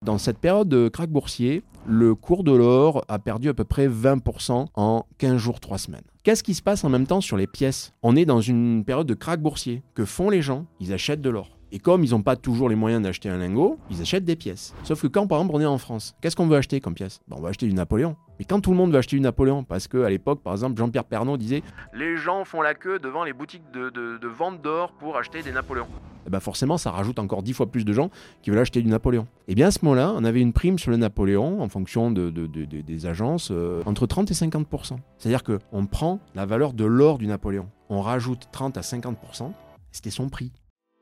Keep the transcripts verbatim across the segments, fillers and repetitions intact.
Dans cette période de krach boursier, le cours de l'or a perdu à peu près vingt pour cent en quinze jours, trois semaines. Qu'est-ce qui se passe en même temps sur les pièces ? On est dans une période de krach boursier. Que font les gens ? Ils achètent de l'or. Et comme ils n'ont pas toujours les moyens d'acheter un lingot, ils achètent des pièces. Sauf que quand, par exemple, on est en France, qu'est-ce qu'on veut acheter comme pièce ? Ben, on va acheter du Napoléon. Mais quand tout le monde veut acheter du Napoléon, parce qu'à l'époque, par exemple, Jean-Pierre Pernaut disait « Les gens font la queue devant les boutiques de, de, de vente d'or pour acheter des Napoléons ». Et ben forcément, ça rajoute encore dix fois plus de gens qui veulent acheter du Napoléon. Et bien à ce moment-là, on avait une prime sur le Napoléon, en fonction de, de, de, de, des agences, euh, entre trente et cinquante pour cent. C'est-à-dire qu'on prend la valeur de l'or du Napoléon, on rajoute trente à cinquante pour cent, c'était son prix.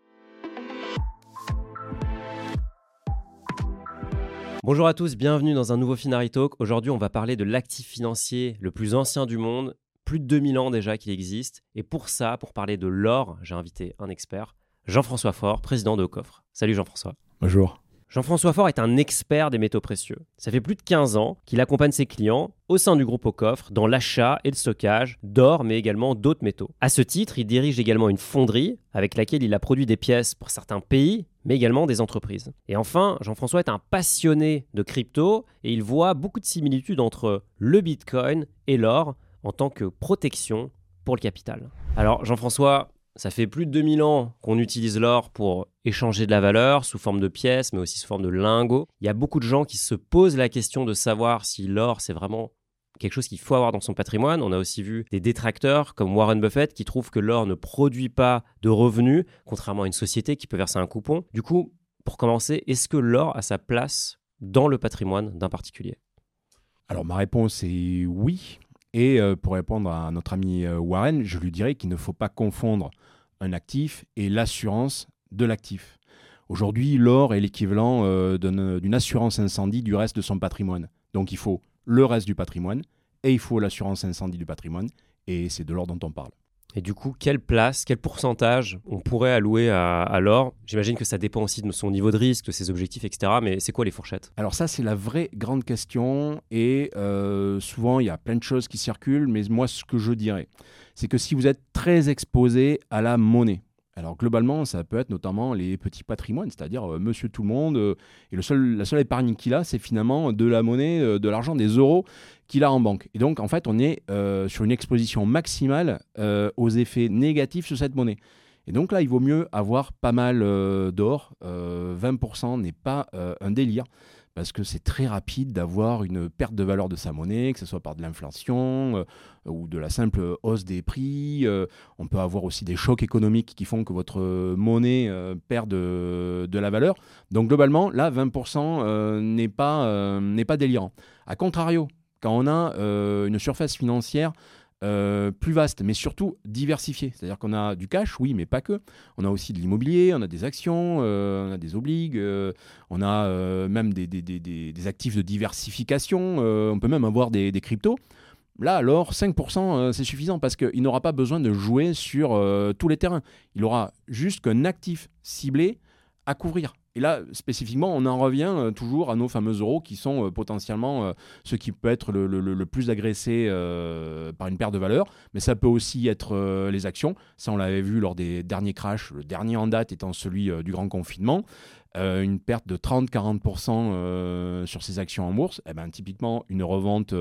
Bonjour à tous, bienvenue dans un nouveau Finary Talk. Aujourd'hui, on va parler de l'actif financier le plus ancien du monde, plus de deux mille ans déjà qu'il existe. Et pour ça, pour parler de l'or, j'ai invité un expert, Jean-François Faure, président de Aucoffre. Salut Jean-François. Bonjour. Jean-François Faure est un expert des métaux précieux. Ça fait plus de quinze ans qu'il accompagne ses clients au sein du groupe Aucoffre dans l'achat et le stockage d'or, mais également d'autres métaux. À ce titre, il dirige également une fonderie avec laquelle il a produit des pièces pour certains pays, mais également des entreprises. Et enfin, Jean-François est un passionné de crypto et il voit beaucoup de similitudes entre le Bitcoin et l'or en tant que protection pour le capital. Alors Jean-François, ça fait plus de deux mille ans qu'on utilise l'or pour échanger de la valeur sous forme de pièces, mais aussi sous forme de lingots. Il y a beaucoup de gens qui se posent la question de savoir si l'or, c'est vraiment quelque chose qu'il faut avoir dans son patrimoine. On a aussi vu des détracteurs comme Warren Buffett qui trouvent que l'or ne produit pas de revenus, contrairement à une société qui peut verser un coupon. Du coup, pour commencer, est-ce que l'or a sa place dans le patrimoine d'un particulier ? Alors ma réponse est oui. Et euh, pour répondre à notre ami euh, Warren, je lui dirais qu'il ne faut pas confondre un actif et l'assurance de l'actif. Aujourd'hui, l'or est l'équivalent euh, d'une, d'une assurance incendie du reste de son patrimoine. Donc il faut le reste du patrimoine et il faut l'assurance incendie du patrimoine. Et c'est de l'or dont on parle. Et du coup, quelle place, quel pourcentage on pourrait allouer à, à l'or ? J'imagine que ça dépend aussi de son niveau de risque, de ses objectifs, et cetera. Mais c'est quoi les fourchettes ? Alors ça, c'est la vraie grande question. Et euh, souvent, il y a plein de choses qui circulent. Mais moi, ce que je dirais, c'est que si vous êtes très exposé à la monnaie, alors globalement, ça peut être notamment les petits patrimoines, c'est-à-dire euh, monsieur tout le monde, euh, et le seul, la seule épargne qu'il a, c'est finalement de la monnaie, euh, de l'argent, des euros qu'il a en banque. Et donc, en fait, on est euh, sur une exposition maximale euh, aux effets négatifs sur cette monnaie. Et donc là, il vaut mieux avoir pas mal euh, d'or. Euh, vingt pour cent n'est pas euh, un délire, parce que c'est très rapide d'avoir une perte de valeur de sa monnaie, que ce soit par de l'inflation euh, ou de la simple hausse des prix. Euh, on peut avoir aussi des chocs économiques qui font que votre monnaie euh, perd de, de la valeur. Donc globalement, là, vingt pour cent euh, n'est pas, euh, n'est pas délirant. A contrario, quand on a euh, une surface financière Euh, plus vaste, mais surtout diversifié. C'est-à-dire qu'on a du cash, oui, mais pas que. On a aussi de l'immobilier, on a des actions, euh, on a des obligues, euh, on a euh, même des, des, des, des actifs de diversification, euh, on peut même avoir des, des cryptos. Là, alors, cinq pour cent, euh, c'est suffisant parce qu'il n'aura pas besoin de jouer sur euh, tous les terrains. Il aura juste qu'un actif ciblé à couvrir. Et là, spécifiquement, on en revient euh, toujours à nos fameux euros qui sont euh, potentiellement euh, ce qui peut être le, le, le plus agressé euh, par une perte de valeur. Mais ça peut aussi être euh, les actions. Ça, on l'avait vu lors des derniers crashs, le dernier en date étant celui euh, du grand confinement. Euh, une perte de trente à quarante pour cent euh, sur ses actions en bourse, eh ben, typiquement une revente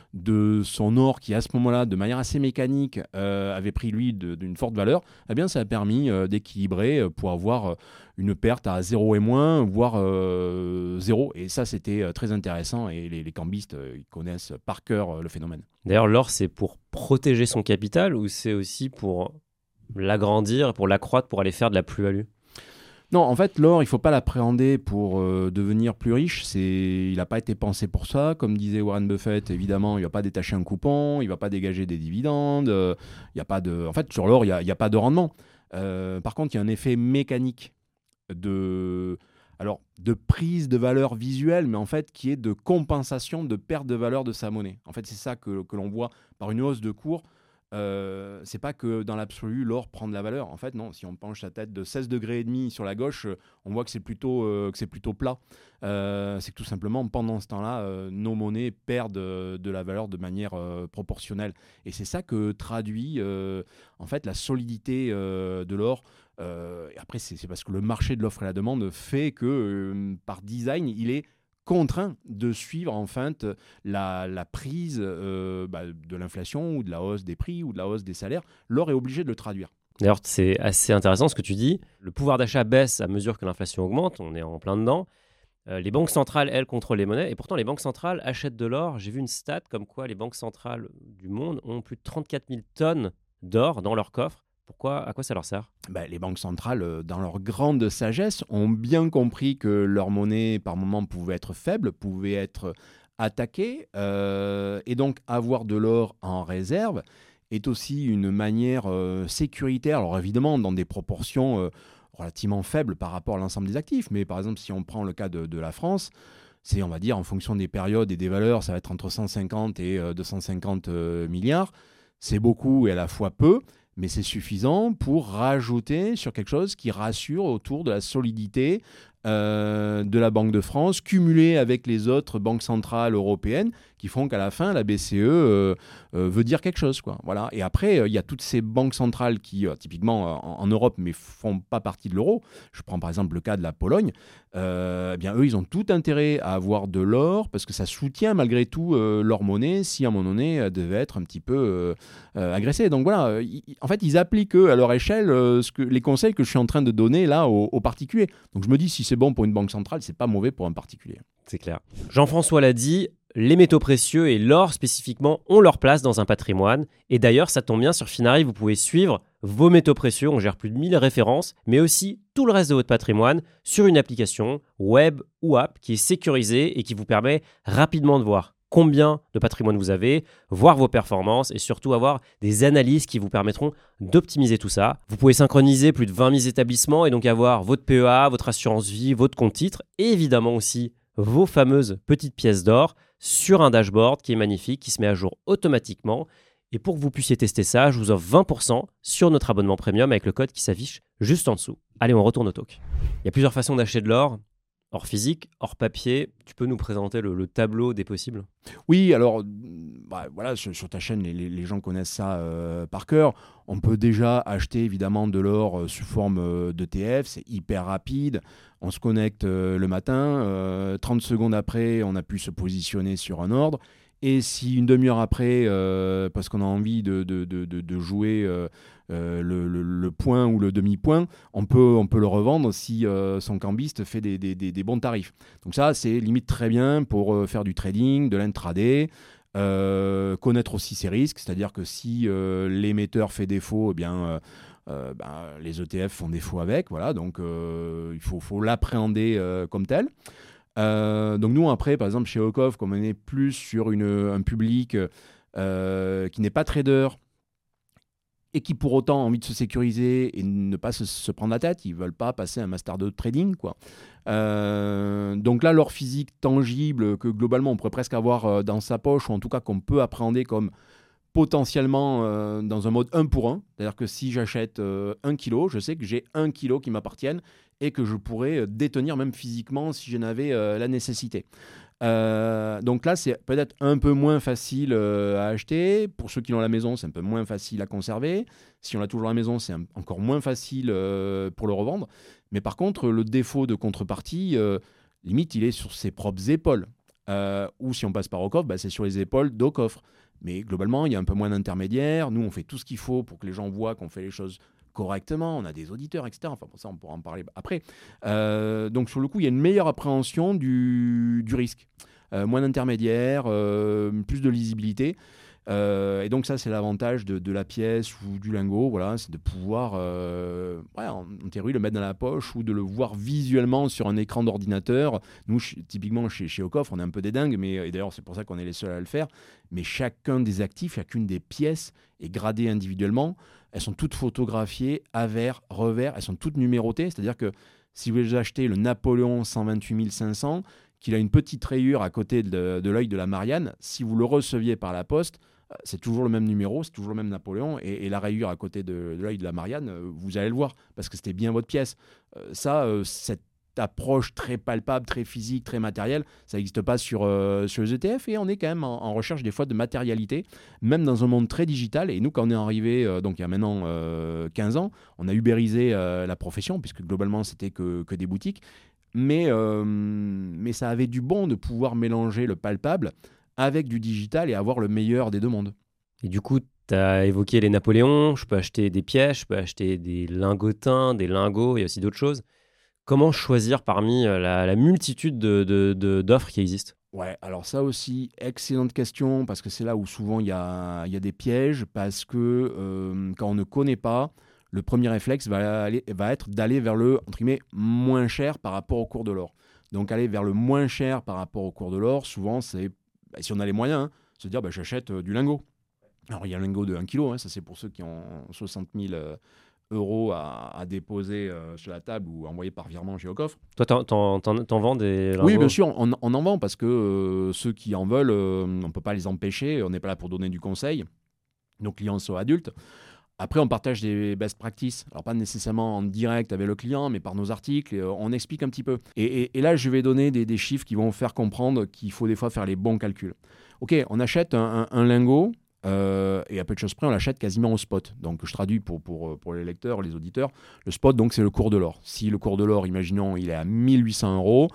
de son or qui à ce moment-là, de manière assez mécanique, euh, avait pris lui de, d'une forte valeur, eh bien, ça a permis euh, d'équilibrer euh, pour avoir euh, une perte à zéro et moins, voire euh, zéro. Et ça, c'était euh, très intéressant et les, les cambistes, euh, ils connaissent par cœur euh, le phénomène. D'ailleurs, l'or, c'est pour protéger son capital ou c'est aussi pour l'agrandir, pour l'accroître, pour aller faire de la plus-value ? Non, en fait, l'or, il ne faut pas l'appréhender pour euh, devenir plus riche. C'est... Il n'a pas été pensé pour ça. Comme disait Warren Buffett, évidemment, il ne va pas détacher un coupon, il ne va pas dégager des dividendes. Euh, il y a pas de... En fait, sur l'or, il n'y a, il y a pas de rendement. Euh, par contre, il y a un effet mécanique de... Alors, de prise de valeur visuelle, mais en fait, qui est de compensation de perte de valeur de sa monnaie. En fait, c'est ça que, que l'on voit par une hausse de cours. Euh, c'est pas que dans l'absolu l'or prend de la valeur. En fait, non. Si on penche la tête de seize degrés et demi sur la gauche, euh, on voit que c'est plutôt euh, que c'est plutôt plat. Euh, c'est que tout simplement pendant ce temps-là, euh, nos monnaies perdent euh, de la valeur de manière euh, proportionnelle. Et c'est ça que traduit euh, en fait la solidité euh, de l'or. Euh, et après, c'est, c'est parce que le marché de l'offre et la demande fait que, euh, par design, il est contraint de suivre en fait la, la prise euh, bah, de l'inflation ou de la hausse des prix ou de la hausse des salaires. L'or est obligé de le traduire. D'ailleurs, c'est assez intéressant ce que tu dis. Le pouvoir d'achat baisse à mesure que l'inflation augmente, on est en plein dedans. Euh, les banques centrales, elles, contrôlent les monnaies. Et pourtant, les banques centrales achètent de l'or. J'ai vu une stat comme quoi les banques centrales du monde ont plus de trente-quatre mille tonnes d'or dans leur coffre. Pourquoi, à quoi ça leur sert ? Ben, les banques centrales, euh, dans leur grande sagesse, ont bien compris que leur monnaie, par moment, pouvait être faible, pouvait être attaquée. Euh, et donc, avoir de l'or en réserve est aussi une manière euh, sécuritaire. Alors, évidemment, dans des proportions euh, relativement faibles par rapport à l'ensemble des actifs. Mais par exemple, si on prend le cas de, de la France, c'est, on va dire, en fonction des périodes et des valeurs, ça va être entre cent cinquante et euh, deux cent cinquante euh, milliards. C'est beaucoup et à la fois peu. Mais c'est suffisant pour rajouter sur quelque chose qui rassure autour de la solidité euh, de la Banque de France, cumulée avec les autres banques centrales européennes, qui font qu'à la fin, la B C E euh, euh, veut dire quelque chose, quoi. Voilà. Et après, il euh, y a toutes ces banques centrales qui, euh, typiquement euh, en, en Europe, mais font pas partie de l'euro. Je prends par exemple le cas de la Pologne. Euh, eh bien, eux, ils ont tout intérêt à avoir de l'or, parce que ça soutient malgré tout euh, leur monnaie, si à un moment donné, elle devait être un petit peu euh, euh, agressée. Donc voilà, y, en fait, ils appliquent eux, à leur échelle euh, ce que, les conseils que je suis en train de donner là aux, aux particuliers. Donc je me dis, si c'est bon pour une banque centrale, c'est pas mauvais pour un particulier. C'est clair. Jean-François l'a dit, les métaux précieux et l'or spécifiquement ont leur place dans un patrimoine. Et d'ailleurs, ça tombe bien, sur Finari, vous pouvez suivre vos métaux précieux. On gère plus de mille références, mais aussi tout le reste de votre patrimoine sur une application web ou app qui est sécurisée et qui vous permet rapidement de voir combien de patrimoine vous avez, voir vos performances et surtout avoir des analyses qui vous permettront d'optimiser tout ça. Vous pouvez synchroniser plus de vingt mille établissements et donc avoir votre P E A, votre assurance vie, votre compte titre et évidemment aussi vos fameuses petites pièces d'or sur un dashboard qui est magnifique, qui se met à jour automatiquement. Et pour que vous puissiez tester ça, je vous offre vingt pour cent sur notre abonnement premium avec le code qui s'affiche juste en dessous. Allez, on retourne au talk. Il y a plusieurs façons d'acheter de l'or. Hors physique, hors papier, tu peux nous présenter le, le tableau des possibles ? Oui, alors, bah, voilà, sur, sur ta chaîne, les, les gens connaissent ça euh, par cœur. On peut déjà acheter évidemment de l'or euh, sous forme euh, d'E T F, c'est hyper rapide. On se connecte euh, le matin, euh, trente secondes après, on a pu se positionner sur un ordre. Et si une demi-heure après, euh, parce qu'on a envie de, de, de, de jouer euh, euh, le, le, le point ou le demi-point, on peut, on peut le revendre si euh, son cambiste fait des, des, des, des bons tarifs. Donc ça, c'est limite très bien pour euh, faire du trading, de l'intraday, euh, connaître aussi ses risques, c'est-à-dire que si euh, l'émetteur fait défaut, eh bien... Euh, Euh, ben, les E T F font défaut avec, voilà, donc euh, il faut, faut l'appréhender euh, comme tel. Euh, donc nous, après, par exemple, chez Ocoff, comme on est plus sur une, un public euh, qui n'est pas trader et qui pour autant a envie de se sécuriser et ne pas se, se prendre la tête, ils ne veulent pas passer un master de trading, quoi. Euh, donc là, l'or physique tangible que globalement on pourrait presque avoir euh, dans sa poche, ou en tout cas qu'on peut appréhender comme potentiellement euh, dans un mode un pour un. C'est-à-dire que si j'achète euh, un kilo, je sais que j'ai un kilo qui m'appartiennent et que je pourrais euh, détenir même physiquement si j'en avais euh, la nécessité. Euh, donc là, c'est peut-être un peu moins facile euh, à acheter. Pour ceux qui l'ont à la maison, c'est un peu moins facile à conserver. Si on l'a toujours à la maison, c'est un, encore moins facile euh, pour le revendre. Mais par contre, le défaut de contrepartie, euh, limite, il est sur ses propres épaules. Euh, ou si on passe par Ocoff, bah, c'est sur les épaules d'Ocoff. Mais globalement, il y a un peu moins d'intermédiaires. Nous, on fait tout ce qu'il faut pour que les gens voient qu'on fait les choses correctement. On a des auditeurs, et cetera. Enfin, pour ça, on pourra en parler après. Euh, donc, sur le coup, il y a une meilleure appréhension du, du risque. Euh, moins d'intermédiaires, euh, plus de lisibilité. Euh, et donc, ça, c'est l'avantage de, de la pièce ou du lingot. Voilà, c'est de pouvoir, euh, ouais, en, en théorie, le mettre dans la poche ou de le voir visuellement sur un écran d'ordinateur. Nous, ch- typiquement, chez, chez Ocoff, on est un peu des dingues, mais, et d'ailleurs, c'est pour ça qu'on est les seuls à le faire. Mais chacun des actifs, chacune des pièces est gradée individuellement. Elles sont toutes photographiées, avers, revers. Elles sont toutes numérotées. C'est-à-dire que si vous achetez le Napoléon cent vingt-huit mille cinq cents, qu'il a une petite rayure à côté de, de l'œil de la Marianne, si vous le receviez par la poste, c'est toujours le même numéro, c'est toujours le même Napoléon, et, et la rayure à côté de, de l'œil de la Marianne, vous allez le voir, parce que c'était bien votre pièce. Euh, ça, euh, cette approche très palpable, très physique, très matérielle, ça n'existe pas sur, euh, sur les E T F et on est quand même en, en recherche des fois de matérialité, même dans un monde très digital. Et nous, quand on est arrivé, euh, donc il y a maintenant euh, quinze ans, on a ubérisé euh, la profession, puisque globalement, c'était que, que des boutiques. Mais, euh, mais ça avait du bon de pouvoir mélanger le palpable avec du digital et avoir le meilleur des deux mondes. Et du coup, tu as évoqué les Napoléons, je peux acheter des pièces, je peux acheter des lingotins, des lingots, il y a aussi d'autres choses. Comment choisir parmi la, la multitude de, de, de, d'offres qui existent? Ouais, alors ça aussi, excellente question, parce que c'est là où souvent il y a, il y a des pièges, parce que euh, quand on ne connaît pas, le premier réflexe va, aller, va être d'aller vers le, entre guillemets, moins cher par rapport au cours de l'or. Donc aller vers le moins cher par rapport au cours de l'or, souvent c'est, bah, si on a les moyens, hein, se dire bah, j'achète euh, du lingot. Alors il y a un lingot de un kilo, hein, ça c'est pour ceux qui ont soixante mille euh, euros à, à déposer euh, sur la table ou envoyer par virement chez Ocoff. Toi, t'en, t'en, t'en, t'en vends des lingots? Oui, bien sûr, on, on en vend parce que euh, ceux qui en veulent, euh, on ne peut pas les empêcher, on n'est pas là pour donner du conseil. Nos clients sont adultes. Après, on partage des best practices. Alors, pas nécessairement en direct avec le client, mais par nos articles. Et, euh, on explique un petit peu. Et, et, et là, je vais donner des, des chiffres qui vont faire comprendre qu'il faut des fois faire les bons calculs. OK, on achète un, un, un lingot. Euh, et à peu de choses près, on l'achète quasiment au spot. Donc, je traduis pour, pour, pour les lecteurs, les auditeurs. Le spot, donc, c'est le cours de l'or. Si le cours de l'or, imaginons, il est à mille huit cents euros.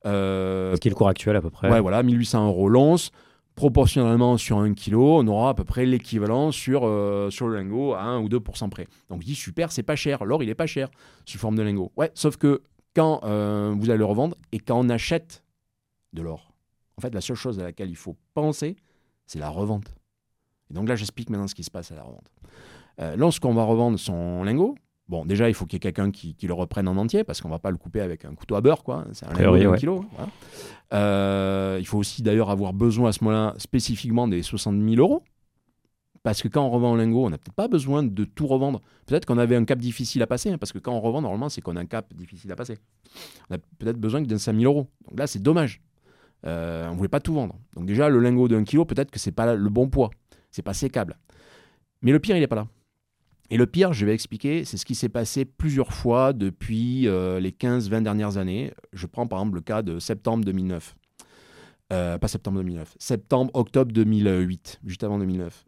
Euh, Ce qui est le cours actuel à peu près. Ouais, voilà, mille huit cents euros l'once. Proportionnellement, sur un kilo, on aura à peu près l'équivalent sur, euh, sur le lingot à un ou deux pour cent près. Donc, je dis super, c'est pas cher. L'or, il est pas cher sous forme de lingot. Ouais, sauf que quand euh, vous allez le revendre et quand on achète de l'or, en fait, la seule chose à laquelle il faut penser, c'est la revente. Et donc là, j'explique maintenant ce qui se passe à la revente. Euh, lorsqu'on va revendre son lingot, bon, déjà, il faut qu'il y ait quelqu'un qui, qui le reprenne en entier, parce qu'on ne va pas le couper avec un couteau à beurre, quoi. C'est un lingot de un kilo. Voilà. Euh, il faut aussi d'ailleurs avoir besoin à ce moment-là spécifiquement des soixante mille euros, parce que quand on revend un lingot, on n'a peut-être pas besoin de tout revendre. Peut-être qu'on avait un cap difficile à passer, hein, parce que quand on revend, normalement, c'est qu'on a un cap difficile à passer. On a peut-être besoin que de cinq mille euros. Donc là, c'est dommage. Euh, on ne voulait pas tout vendre. Donc déjà, le lingot de un kilo, peut-être que ce n'est pas le bon poids. C'est pas sécable. Mais le pire, il n'est pas là. Et le pire, je vais expliquer, c'est ce qui s'est passé plusieurs fois depuis euh, les quinze vingt dernières années. Je prends par exemple le cas de septembre deux mille neuf. Euh, pas septembre deux mille neuf. Septembre, octobre deux mille huit, juste avant deux mille neuf.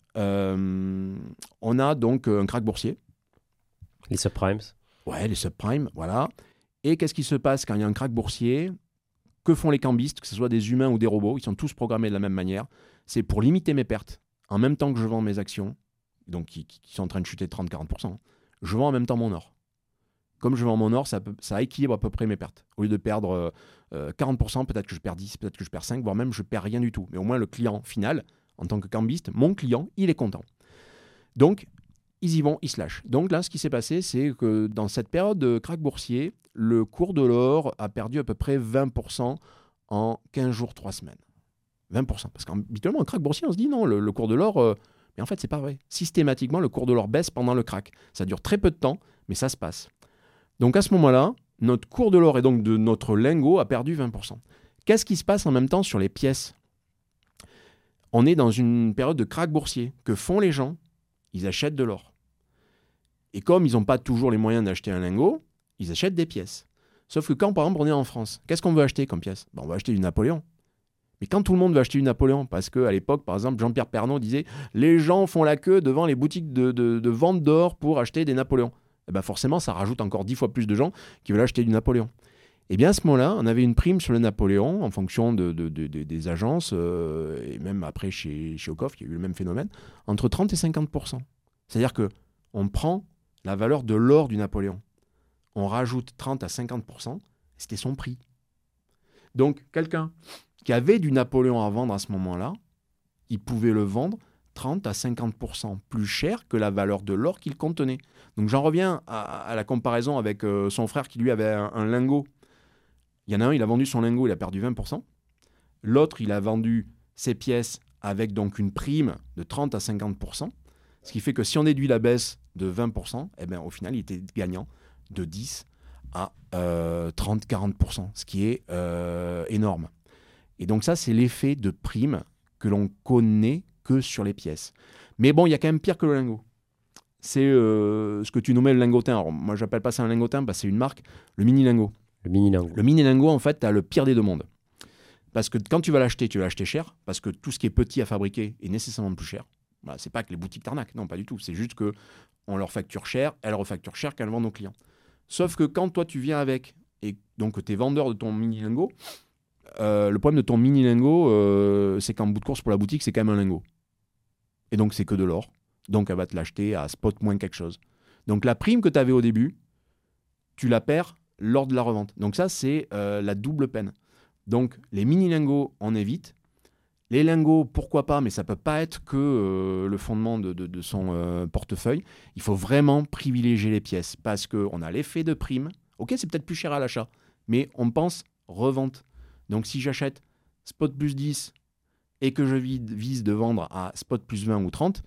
Euh, on a donc un krach boursier. Les subprimes. Ouais, les subprimes, voilà. Et qu'est-ce qui se passe quand il y a un krach boursier? Que font les cambistes, que ce soit des humains ou des robots? Ils sont tous programmés de la même manière. C'est pour limiter mes pertes. En même temps que je vends mes actions, donc qui, qui sont en train de chuter de trente à quarante pour cent, je vends en même temps mon or. Comme je vends mon or, ça, peut, ça équilibre à peu près mes pertes. Au lieu de perdre euh, quarante pour cent, peut-être que je perds dix, peut-être que je perds cinq, voire même je perds rien du tout. Mais au moins le client final, en tant que cambiste, mon client, il est content. Donc, ils y vont, ils se lâchent. Donc là, ce qui s'est passé, c'est que dans cette période de krach boursier, le cours de l'or a perdu à peu près vingt pour cent en quinze jours, trois semaines. vingt pour cent. Parce qu'habituellement, un krach boursier, on se dit non, le, le cours de l'or, euh, mais en fait, c'est pas vrai. Systématiquement, le cours de l'or baisse pendant le krach. Ça dure très peu de temps, mais ça se passe. Donc à ce moment-là, notre cours de l'or et donc de notre lingot a perdu vingt pour cent. Qu'est-ce qui se passe en même temps sur les pièces? On est dans une période de krach boursier. Que font les gens? Ils achètent de l'or. Et comme ils n'ont pas toujours les moyens d'acheter un lingot, ils achètent des pièces. Sauf que quand, par exemple, on est en France, qu'est-ce qu'on veut acheter comme pièce? Ben, on va acheter du Napoléon. Mais quand tout le monde veut acheter du Napoléon, parce qu'à l'époque, par exemple, Jean-Pierre Pernaut disait « Les gens font la queue devant les boutiques de, de, de vente d'or pour acheter des Napoléons. » Et ben forcément, ça rajoute encore dix fois plus de gens qui veulent acheter du Napoléon. Et bien à ce moment-là, on avait une prime sur le Napoléon en fonction de, de, de, de, des agences, euh, et même après chez, chez Ocoff, il y a eu le même phénomène, entre trente et cinquante pour cent. C'est-à-dire qu'on prend la valeur de l'or du Napoléon. On rajoute trente à cinquante pour cent, c'était son prix. Donc quelqu'un qui avait du Napoléon à vendre à ce moment-là, il pouvait le vendre trente à cinquante pour cent plus cher que la valeur de l'or qu'il contenait. Donc j'en reviens à, à la comparaison avec euh, son frère qui lui avait un, un lingot. Il y en a un, il a vendu son lingot, il a perdu vingt pour cent. L'autre, il a vendu ses pièces avec donc une prime de trente à cinquante pour cent. Ce qui fait que si on déduit la baisse de vingt pour cent, eh bien, au final, il était gagnant de dix à euh, trente à quarante pour cent, ce qui est euh, énorme. Et donc ça, c'est l'effet de prime que l'on connaît que sur les pièces. Mais bon, il y a quand même pire que le lingot. C'est euh, ce que tu nommais le lingotin. Alors, moi, je n'appelle pas ça un lingotin, parce que c'est une marque, le mini lingot. Le mini lingot. Le mini lingot, en fait, tu as le pire des deux mondes. Parce que quand tu vas l'acheter, tu vas l'acheter cher, parce que tout ce qui est petit à fabriquer est nécessairement plus cher. Voilà, c'est pas que les boutiques t'arnaquent, non, pas du tout. C'est juste qu'on leur facture cher, elles refacturent cher quand elles vendent aux clients. Sauf que quand toi, tu viens avec, et donc tu es vendeur de ton mini lingot, euh, le problème de ton mini lingot, euh, c'est qu'en bout de course pour la boutique, c'est quand même un lingot. Et donc, c'est que de l'or. Donc, elle va te l'acheter à spot moins quelque chose. Donc, la prime que tu avais au début, tu la perds lors de la revente. Donc, ça, c'est euh, la double peine. Donc, les mini-lingots, on évite. Les lingots, pourquoi pas, mais ça ne peut pas être que euh, le fondement de, de, de son euh, portefeuille. Il faut vraiment privilégier les pièces parce qu'on a l'effet de prime. Ok, c'est peut-être plus cher à l'achat, mais on pense revente. Donc, si j'achète spot plus dix et que je vise de vendre à spot plus vingt ou trente,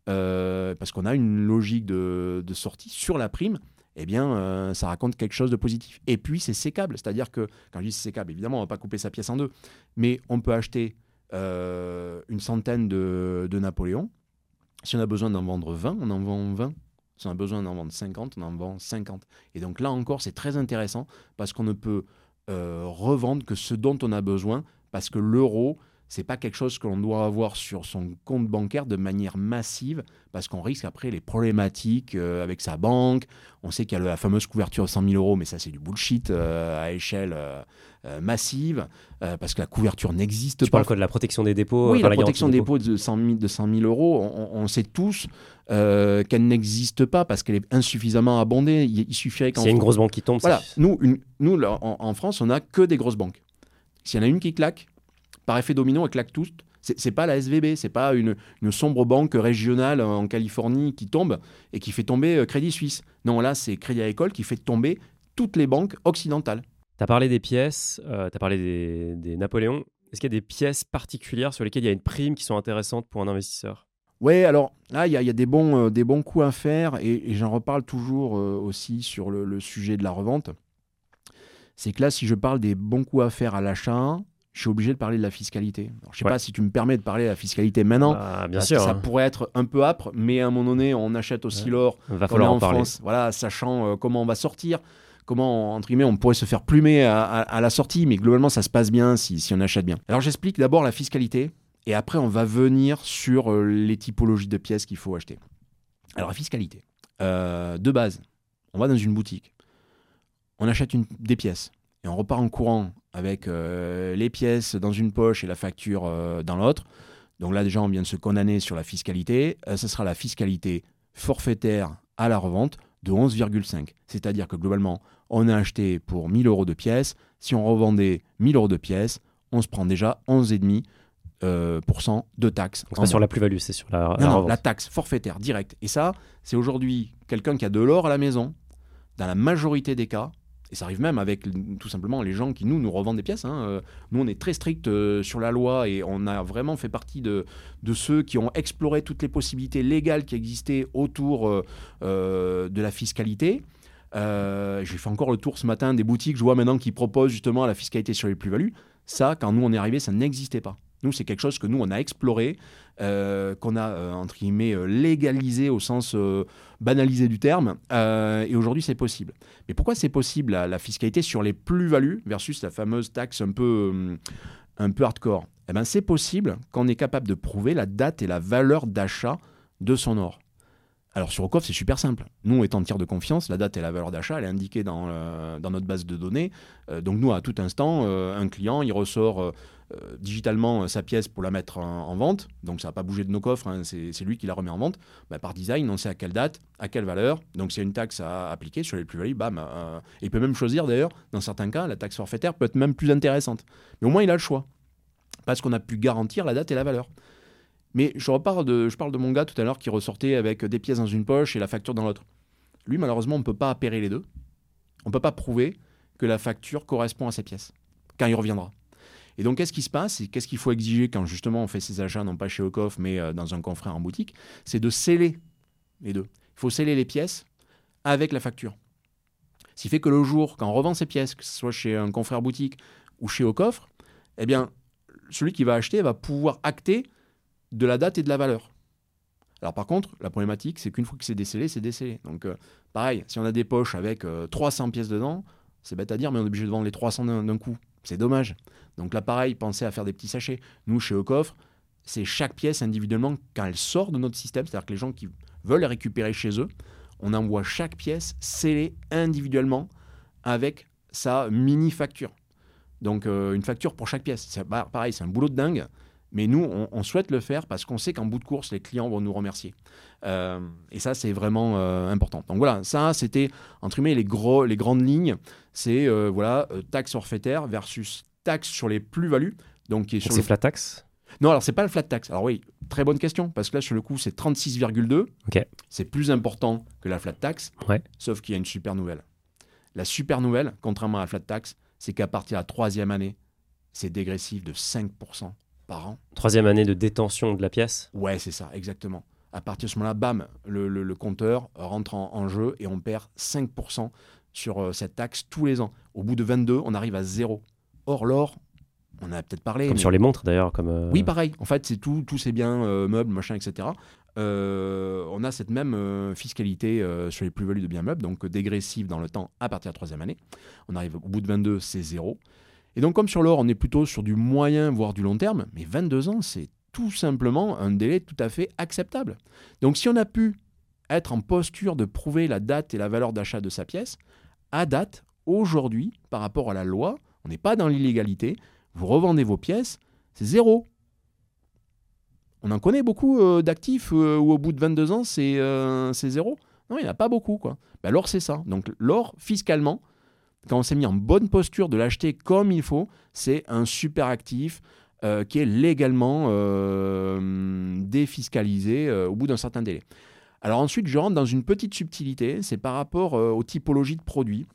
euh, parce qu'on a une logique de, de sortie sur la prime, eh bien, euh, ça raconte quelque chose de positif. Et puis, c'est sécable. C'est-à-dire que, quand je dis sécable, évidemment, on ne va pas couper sa pièce en deux, mais on peut acheter euh, une centaine de, de Napoléon. Si on a besoin d'en vendre vingt, on en vend vingt. Si on a besoin d'en vendre cinquante, on en vend cinquante. Et donc là encore, c'est très intéressant parce qu'on ne peut euh, revendre que ce dont on a besoin, parce que l'euro, c'est pas quelque chose que l'on doit avoir sur son compte bancaire de manière massive, parce qu'on risque après les problématiques euh, avec sa banque. On sait qu'il y a la fameuse couverture de cent mille euros, mais ça c'est du bullshit euh, à échelle euh, euh, massive, euh, parce que la couverture n'existe tu pas. Tu parles quoi de la protection des dépôts? Oui, enfin, la, la protection des dépôts dépôt. de cent mille, de cent mille euros, on, on sait tous euh, qu'elle n'existe pas parce qu'elle est insuffisamment abondée. Il, il suffirait qu'en S'il y a une France... grosse banque qui tombe, voilà, c'est... nous, une, nous là, en, en France, on n'a que des grosses banques. S'il y en a une qui claque, par effet domino, elle claque toutes. C'est, c'est pas la S V B, c'est pas une, une sombre banque régionale en Californie qui tombe et qui fait tomber euh, Crédit Suisse. Non, là, c'est Crédit Agricole qui fait tomber toutes les banques occidentales. Tu as parlé des pièces, euh, tu as parlé des, des Napoléons. Est-ce qu'il y a des pièces particulières sur lesquelles il y a une prime qui sont intéressantes pour un investisseur? Oui, alors là, il y, y a des bons, euh, des bons coups à faire et, et j'en reparle toujours euh, aussi sur le, le sujet de la revente. C'est que là, si je parle des bons coups à faire à l'achat, je suis obligé de parler de la fiscalité. Alors, je ne sais Ouais. pas si tu me permets de parler de la fiscalité maintenant, Bah, bien parce sûr. que ça hein. pourrait être un peu âpre, mais à un moment donné, on achète aussi Ouais. l'or Il va qu'on a falloir en en parler. France, voilà, sachant euh, comment on va sortir, comment, entre guillemets, on pourrait se faire plumer à, à, à la sortie, mais globalement, ça se passe bien si, si on achète bien. Alors, j'explique d'abord la fiscalité, et après, on va venir sur euh, les typologies de pièces qu'il faut acheter. Alors, la fiscalité. Euh, de base, on va dans une boutique, on achète une, des pièces, et on repart en courant avec euh, les pièces dans une poche et la facture euh, dans l'autre. Donc là, déjà, on vient de se condamner sur la fiscalité. Euh, ce sera la fiscalité forfaitaire à la revente de onze virgule cinq. C'est-à-dire que globalement, on a acheté pour mille euros de pièces. Si on revendait mille euros de pièces, on se prend déjà onze virgule cinq euh, pour cent de taxes. Donc, c'est pas sur la plus-value, c'est sur la, non, la non, revente. la taxe forfaitaire directe. Et ça, c'est aujourd'hui quelqu'un qui a de l'or à la maison, dans la majorité des cas. Et ça arrive même avec tout simplement les gens qui nous, nous revendent des pièces. Hein. Euh, nous, on est très strict euh, sur la loi et on a vraiment fait partie de, de ceux qui ont exploré toutes les possibilités légales qui existaient autour euh, euh, de la fiscalité. Euh, j'ai fait encore le tour ce matin des boutiques, je vois maintenant qui proposent justement la fiscalité sur les plus-values. Ça, quand nous, on est arrivé, ça n'existait pas. Nous, c'est quelque chose que nous, on a exploré, euh, qu'on a, euh, entre guillemets, euh, légalisé au sens euh, banalisé du terme. Euh, et aujourd'hui, c'est possible. Mais pourquoi c'est possible, la, la fiscalité sur les plus-values versus la fameuse taxe un peu, euh, un peu hardcore? Eh ben, c'est possible quand on est capable de prouver la date et la valeur d'achat de son or. Alors sur Ocoff, c'est super simple. Nous, étant tiers de confiance, la date et la valeur d'achat, elle est indiquée dans, euh, dans notre base de données. Euh, donc nous, à tout instant, euh, un client, il ressort euh, euh, digitalement sa pièce pour la mettre en, en vente. Donc ça n'a pas bougé de nos coffres, hein, c'est, c'est lui qui la remet en vente. Bah, par design, on sait à quelle date, à quelle valeur. Donc s'il y a une taxe à appliquer sur les plus-values, bam. Euh, il peut même choisir d'ailleurs, dans certains cas, la taxe forfaitaire peut être même plus intéressante. Mais au moins, il a le choix. Parce qu'on a pu garantir la date et la valeur. Mais je, repars de, je parle de mon gars tout à l'heure qui ressortait avec des pièces dans une poche et la facture dans l'autre. Lui, malheureusement, on ne peut pas appairer les deux. On ne peut pas prouver que la facture correspond à ces pièces, quand il reviendra. Et donc, qu'est-ce qui se passe et qu'est-ce qu'il faut exiger quand justement on fait ses achats, non pas chez Ocoff, mais dans un confrère en boutique? C'est de sceller les deux. Il faut sceller les pièces avec la facture. Ce qui fait que le jour, quand on revend ces pièces, que ce soit chez un confrère boutique ou chez Ocoff, eh bien, celui qui va acheter va pouvoir acter de la date et de la valeur. Alors par contre, la problématique, c'est qu'une fois que c'est décellé, c'est décellé. Donc euh, pareil, si on a des poches avec euh, trois cents pièces dedans, C'est bête à dire, mais on est obligé de vendre les trois cents d'un, d'un coup. C'est dommage. Donc là, pareil, pensez à faire des petits sachets. Nous, chez Ecoffre, c'est chaque pièce individuellement, quand elle sort de notre système, c'est-à-dire que les gens qui veulent les récupérer chez eux, on envoie chaque pièce scellée individuellement avec sa mini-facture. Donc euh, une facture pour chaque pièce. C'est pareil, c'est un boulot de dingue. Mais nous, on, on souhaite le faire parce qu'on sait qu'en bout de course, les clients vont nous remercier. Euh, et ça, c'est vraiment euh, important. Donc voilà, ça, c'était, entre guillemets, les, gros, les grandes lignes. C'est euh, voilà, euh, taxe forfaitaire versus taxe sur les plus-values. Donc, qui est sur C'est le... flat tax? Non, alors, c'est pas le flat tax. Alors oui, très bonne question. Parce que là, sur le coup, c'est trente-six virgule deux. Ok. C'est plus important que la flat tax. Ouais. Sauf qu'il y a une super nouvelle. La super nouvelle, contrairement à la flat tax, c'est qu'à partir de la troisième année, c'est dégressif de cinq pour cent. Par an. Troisième année de détention de la pièce? Ouais, c'est ça, exactement. À partir de ce moment-là, bam, le, le, le compteur rentre en, en jeu et on perd cinq pour cent sur euh, cette taxe tous les ans. Au bout de vingt-deux, on arrive à zéro. Or, l'or, on en a peut-être parlé. Comme mais... sur les montres d'ailleurs. Comme euh... Oui, pareil. En fait, c'est tout, tous ces biens, euh, meubles, machin, et cetera. Euh, on a cette même euh, fiscalité euh, sur les plus-values de biens meubles, donc dégressive dans le temps à partir de la troisième année. On arrive au bout de vingt-deux, c'est zéro. Et donc, comme sur l'or, on est plutôt sur du moyen, voire du long terme, mais vingt-deux ans, c'est tout simplement un délai tout à fait acceptable. Donc, si on a pu être en posture de prouver la date et la valeur d'achat de sa pièce, à date, aujourd'hui, par rapport à la loi, on n'est pas dans l'illégalité, vous revendez vos pièces, c'est zéro. On en connaît beaucoup euh, d'actifs euh, où au bout de vingt-deux ans, c'est, euh, c'est zéro. Non, il n'y en a pas beaucoup, quoi. Ben, l'or, c'est ça. Donc, l'or, fiscalement, quand on s'est mis en bonne posture de l'acheter comme il faut, c'est un super actif euh, qui est légalement euh, défiscalisé euh, au bout d'un certain délai. Alors ensuite, je rentre dans une petite subtilité, c'est par rapport euh, aux typologies de produits.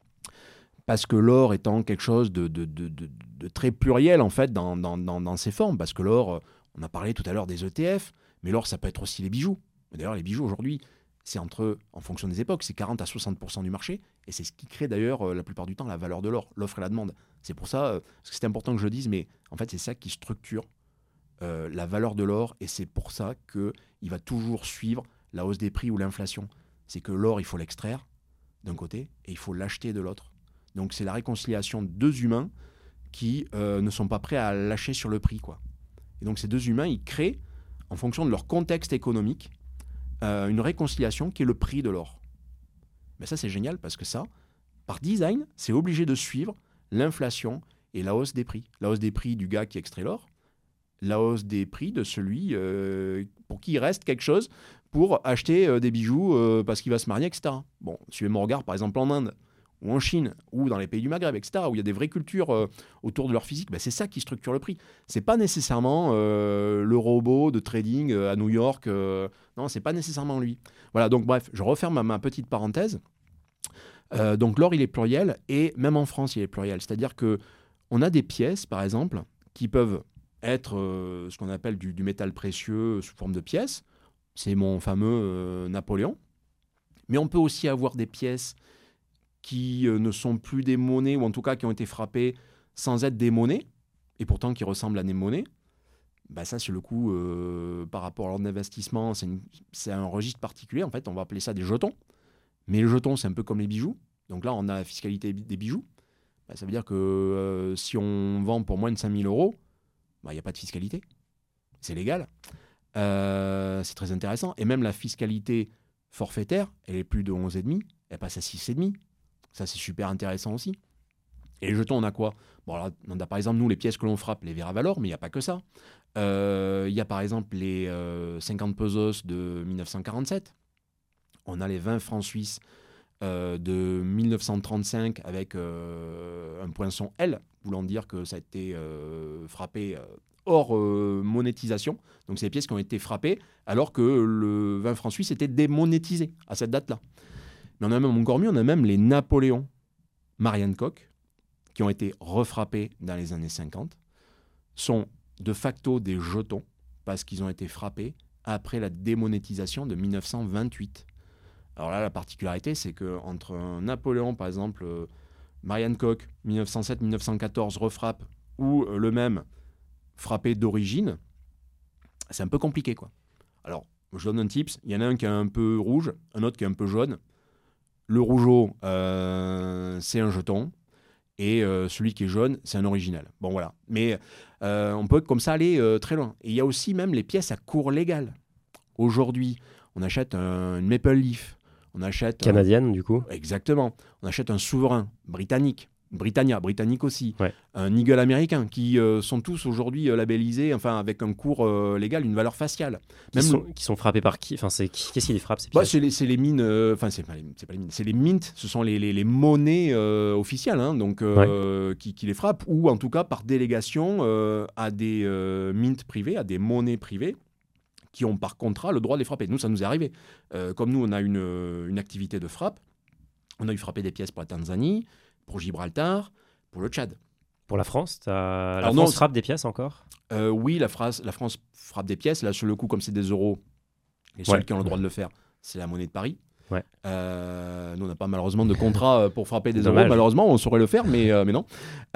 Parce que l'or étant quelque chose de, de, de, de, de très pluriel en fait dans, dans, dans, dans ses formes. Parce que l'or, on a parlé tout à l'heure des E T F, mais l'or, ça peut être aussi les bijoux. D'ailleurs, les bijoux aujourd'hui, c'est entre, en fonction des époques, c'est quarante à soixante pour cent du marché. Et c'est ce qui crée d'ailleurs euh, la plupart du temps la valeur de l'or, l'offre et la demande. C'est pour ça, euh, parce que c'est important que je le dise, mais en fait c'est ça qui structure euh, la valeur de l'or. Et c'est pour ça qu'il va toujours suivre la hausse des prix ou l'inflation. C'est que l'or, il faut l'extraire d'un côté et il faut l'acheter de l'autre. Donc c'est la réconciliation de deux humains qui euh, ne sont pas prêts à lâcher sur le prix, quoi. Et donc ces deux humains, ils créent, en fonction de leur contexte économique, Euh, une réconciliation qui est le prix de l'or. Mais ça, c'est génial parce que ça, par design, c'est obligé de suivre l'inflation et la hausse des prix. La hausse des prix du gars qui extrait l'or, la hausse des prix de celui euh, pour qui il reste quelque chose pour acheter euh, des bijoux euh, parce qu'il va se marier, et cetera. Bon, suivez mon regard, par exemple, en Inde ou en Chine, ou dans les pays du Maghreb, et cetera, où il y a des vraies cultures euh, autour de leur physique, ben c'est ça qui structure le prix. C'est pas nécessairement euh, le robot de trading euh, à New York, euh, non, c'est pas nécessairement lui. Voilà, donc bref, je referme ma, ma petite parenthèse. Euh, donc l'or, il est pluriel, et même en France, il est pluriel. C'est-à-dire que on a des pièces, par exemple, qui peuvent être euh, ce qu'on appelle du, du métal précieux sous forme de pièces. C'est mon fameux euh, Napoléon. Mais on peut aussi avoir des pièces qui euh, ne sont plus des monnaies, ou en tout cas qui ont été frappées sans être des monnaies, et pourtant qui ressemblent à des monnaies. Bah ça, sur le coup, euh, par rapport à l'ordre d'investissement, c'est, une, c'est un registre particulier. En fait, on va appeler ça des jetons. Mais les jetons, c'est un peu comme les bijoux. Donc là, on a la fiscalité des bijoux. Bah, ça veut dire que euh, si on vend pour moins de cinq mille euros, il n'y a pas de fiscalité. C'est légal. Euh, c'est très intéressant. Et même la fiscalité forfaitaire, elle est plus de onze virgule cinq, elle passe à six virgule cinq. Ça, c'est super intéressant aussi. Et les jetons, on a quoi? Bon, alors, on a par exemple, nous, les pièces que l'on frappe, les verres à valeur, mais il n'y a pas que ça. Il euh, y a par exemple les euh, cinquante pesos de dix-neuf cent quarante-sept. On a les vingt francs suisses euh, de dix-neuf cent trente-cinq avec euh, un poinçon L, voulant dire que ça a été euh, frappé euh, hors euh, monétisation. Donc, c'est des pièces qui ont été frappées alors que le vingt francs suisses était démonétisé à cette date-là. Mais on a même encore mieux, on a même les Napoléons Marianne Koch, qui ont été refrappés dans les années cinquante, sont de facto des jetons, parce qu'ils ont été frappés après la démonétisation de dix-neuf cent vingt-huit. Alors là, la particularité, c'est qu'entre un Napoléon, par exemple, euh, Marianne Koch, dix-neuf cent sept dix-neuf cent quatorze, refrappe, ou euh, le même frappé d'origine, c'est un peu compliqué, quoi. Alors, je donne un tips, il y en a un qui est un peu rouge, un autre qui est un peu jaune. le rougeau, euh, c'est un jeton. Et euh, celui qui est jaune, c'est un original. Bon, voilà. Mais euh, on peut comme ça aller euh, très loin. Et il y a aussi même les pièces à cours légal. Aujourd'hui, on achète un, une Maple Leaf. On achète Canadienne, un... du coup. Exactement. On achète un souverain britannique. Britannia, britannique aussi. Ouais. Un Eagle américain, qui euh, sont tous aujourd'hui euh, labellisés, enfin, avec un cours euh, légal, une valeur faciale. Qui, Même sont, le... qui sont frappés par qui enfin, c'est, qui, Qu'est-ce qui les frappe, ces bah, pièces? c'est, les, c'est les mines, enfin, euh, c'est, pas les, c'est pas les mines, c'est les mints, ce sont les, les, les monnaies euh, officielles, hein, donc, euh, ouais. qui, qui les frappent, ou en tout cas par délégation euh, à des euh, mints privés, à des monnaies privées, qui ont par contrat le droit de les frapper. Nous, ça nous est arrivé. Euh, comme nous, on a une, une activité de frappe, on a eu frappé des pièces pour la Tanzanie, pour Gibraltar, pour le Tchad. Pour la France, t'as... la Alors France non, frappe des pièces encore euh, Oui, la France, la France frappe des pièces. Là, sur le coup, comme c'est des euros, les seuls ouais. qui ont le droit de le faire, c'est la monnaie de Paris. Ouais. Euh, nous, on n'a pas malheureusement de contrat pour frapper des Dommage. euros. Malheureusement, on saurait le faire, mais, euh, mais non.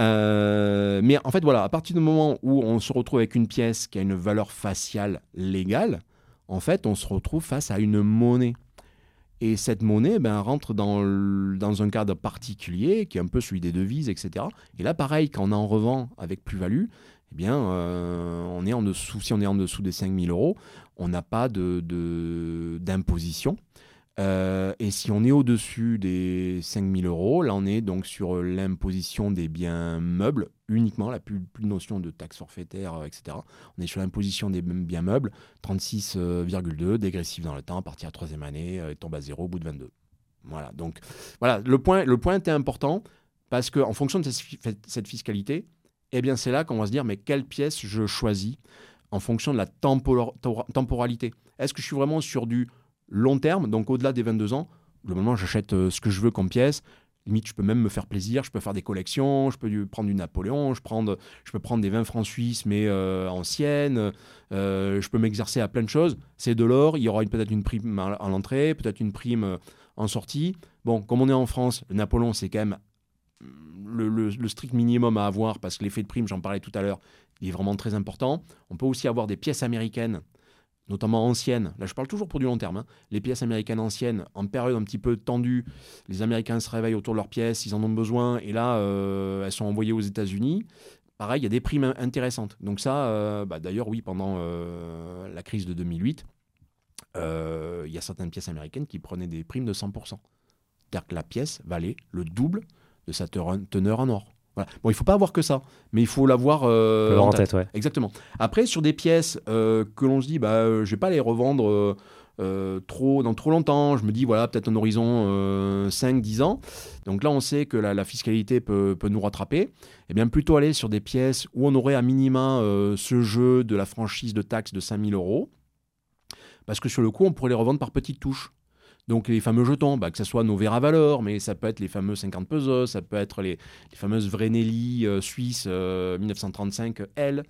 Euh, mais en fait, voilà, à partir du moment où on se retrouve avec une pièce qui a une valeur faciale légale, en fait, on se retrouve face à une monnaie. Et cette monnaie ben, rentre dans, le, dans un cadre particulier, qui est un peu celui des devises, et cetera. Et là, pareil, quand on en revend avec plus-value, eh bien, euh, on est en dessous, si on est en dessous des cinq mille euros, on n'a pas de, de, d'imposition. Euh, et si on est au-dessus des cinq mille euros, là, on est donc sur l'imposition des biens meubles uniquement, là, plus, plus de notion de taxe forfaitaire, euh, et cetera. On est sur l'imposition des biens meubles, trente-six virgule deux, dégressif dans le temps, à partir de la troisième année, euh, tombe à zéro au bout de vingt-deux. Voilà, donc voilà, le point, le point était important parce qu'en fonction de cette fiscalité, eh bien, c'est là qu'on va se dire, mais quelle pièce je choisis en fonction de la tempor- temporalité. Est-ce que je suis vraiment sur du long terme, donc au-delà des vingt-deux ans, globalement, j'achète euh, ce que je veux comme pièce. Limite, je peux même me faire plaisir, je peux faire des collections, je peux prendre du Napoléon, je, prendre, je peux prendre des vingt francs suisses, mais euh, anciennes, euh, je peux m'exercer à plein de choses. C'est de l'or, il y aura une, peut-être une prime à, à l'entrée, peut-être une prime euh, en sortie. Bon, comme on est en France, le Napoléon, c'est quand même le, le, le strict minimum à avoir, parce que l'effet de prime, j'en parlais tout à l'heure, il est vraiment très important. On peut aussi avoir des pièces américaines, notamment anciennes, là je parle toujours pour du long terme, hein. Les pièces américaines anciennes, en période un petit peu tendue, les Américains se réveillent autour de leurs pièces, ils en ont besoin, et là, euh, elles sont envoyées aux États-Unis. Pareil, il y a des primes intéressantes. Donc ça, euh, bah, d'ailleurs, oui, pendant euh, la crise de deux mille huit, euh, il y a certaines pièces américaines qui prenaient des primes de cent pour cent. C'est-à-dire que la pièce valait le double de sa teneur en or. Voilà. Bon, il ne faut pas avoir que ça, mais il faut l'avoir euh, en en tête. tête. Ouais. Exactement. Après, sur des pièces euh, que l'on se dit, bah, euh, je ne vais pas les revendre euh, euh, trop, dans trop longtemps, je me dis, voilà, peut-être un horizon euh, cinq dix ans. Donc là, on sait que la, la fiscalité peut, peut nous rattraper. Eh bien, plutôt aller sur des pièces où on aurait à minima euh, ce jeu de la franchise de taxe de cinq mille euros. Parce que sur le coup, on pourrait les revendre par petites touches. Donc les fameux jetons, bah, que ce soit nos verres à valeur, mais ça peut être les fameux cinquante pesos, ça peut être les, les fameuses Vreneli euh, suisses euh, mille neuf cent trente-cinq L,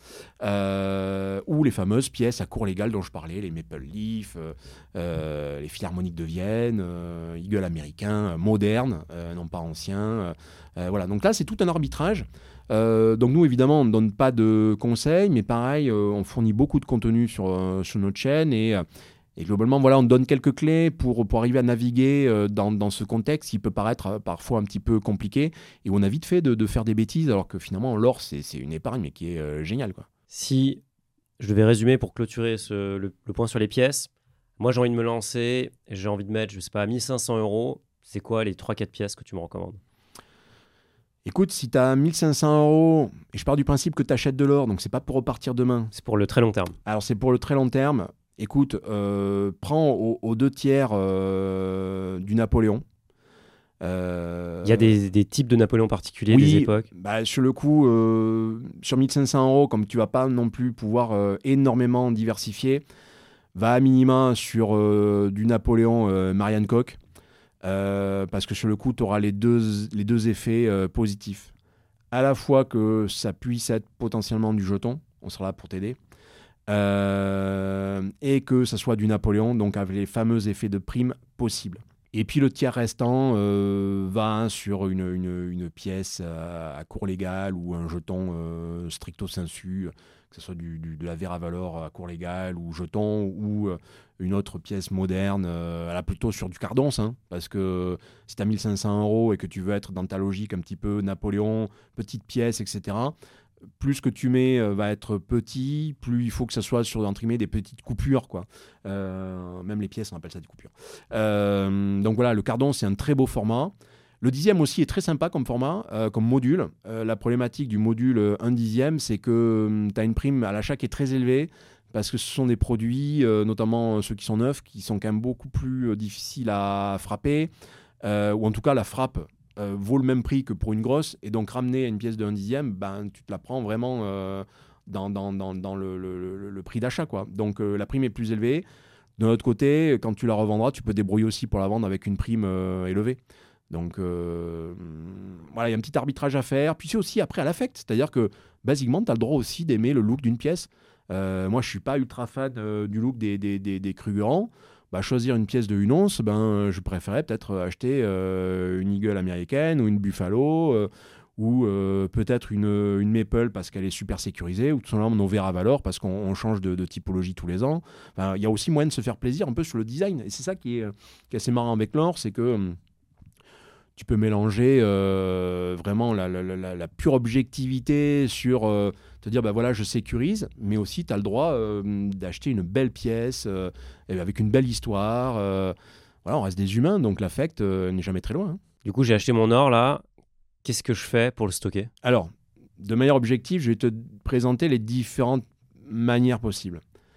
euh, ou les fameuses pièces à cours légal dont je parlais, les Maple Leaf, euh, euh, les Philharmoniques de Vienne, euh, Eagle américain, euh, moderne, euh, non pas ancien. Euh, euh, voilà, donc là c'est tout un arbitrage. Euh, donc nous évidemment on ne donne pas de conseils, mais pareil, euh, on fournit beaucoup de contenu sur, euh, sur notre chaîne et... Euh, Et globalement, voilà, on donne quelques clés pour, pour arriver à naviguer euh, dans, dans ce contexte qui peut paraître euh, parfois un petit peu compliqué et où on a vite fait de, de faire des bêtises alors que finalement, l'or, c'est, c'est une épargne mais qui est euh, géniale, quoi. Si je devais résumer pour clôturer ce, le, le point sur les pièces, moi j'ai envie de me lancer, j'ai envie de mettre, je sais pas, mille cinq cents euros. C'est quoi les trois quatre pièces que tu me recommandes? Écoute, si tu as mille cinq cents euros, et je pars du principe que tu achètes de l'or, donc c'est pas pour repartir demain. C'est pour le très long terme. Alors c'est pour le très long terme. Écoute, euh, prends aux, aux deux tiers euh, du Napoléon. Euh, Il y a des, des types de Napoléon particuliers, oui, des époques. Bah, sur le coup, euh, sur mille cinq cents euros, comme tu vas pas non plus pouvoir euh, énormément diversifier, va à minima sur euh, du Napoléon euh, Marianne Koch, euh, parce que sur le coup, tu auras les deux, les deux effets euh, positifs. À la fois que ça puisse être potentiellement du jeton, on sera là pour t'aider, Euh, et que ça soit du Napoléon, donc avec les fameux effets de prime possibles. Et puis le tiers restant euh, va sur une, une, une pièce à, à cours légal ou un jeton euh, stricto sensu, que ce soit du, du, de la verre à valeur à cours légal ou jeton ou euh, une autre pièce moderne, euh, là plutôt sur du cardons, hein, parce que si tu as mille cinq cents euros et que tu veux être dans ta logique un petit peu Napoléon, petite pièce, et cetera, plus que tu mets euh, va être petit, plus il faut que ça soit sur entre guillemets, des petites coupures, quoi. Euh, même les pièces, on appelle ça des coupures. Euh, donc voilà, le cardon, c'est un très beau format. Le dixième aussi est très sympa comme format, euh, comme module. Euh, la problématique du module un dixième, c'est que hum, tu as une prime à l'achat qui est très élevée, parce que ce sont des produits, euh, notamment ceux qui sont neufs, qui sont quand même beaucoup plus euh, difficiles à frapper, euh, ou en tout cas la frappe euh, vaut le même prix que pour une grosse, et donc ramener une pièce de un dixième, ben, tu te la prends vraiment euh, dans, dans, dans, dans le, le, le, le prix d'achat, quoi. Donc euh, la prime est plus élevée. De l'autre côté, quand tu la revendras, tu peux te débrouiller aussi pour la vendre avec une prime euh, élevée. Donc euh, voilà, il y a un petit arbitrage à faire. Puis c'est aussi après à l'affect, c'est-à-dire que basiquement, tu as le droit aussi d'aimer le look d'une pièce. Euh, moi, je ne suis pas ultra fan euh, du look des, des, des, des Krugerrand. Bah, choisir une pièce de une once, ben, je préférais peut-être acheter euh, une Eagle américaine ou une Buffalo euh, ou euh, peut-être une, une Maple parce qu'elle est super sécurisée ou tout simplement nos verres à valeur parce qu'on on change de, de typologie tous les ans. Enfin, il y a aussi moyen de se faire plaisir un peu sur le design. Et c'est ça qui est, qui est assez marrant avec l'or, c'est que hum, tu peux mélanger euh, vraiment la, la, la, la pure objectivité sur euh, te dire, bah voilà, je sécurise, mais aussi tu as le droit euh, d'acheter une belle pièce euh, avec une belle histoire. Euh, voilà, on reste des humains, donc l'affect euh, n'est jamais très loin. Hein. Du coup, j'ai acheté mon or là. Qu'est-ce que je fais pour le stocker ? Alors, de manière objective, je vais te présenter les différentes manières possibles.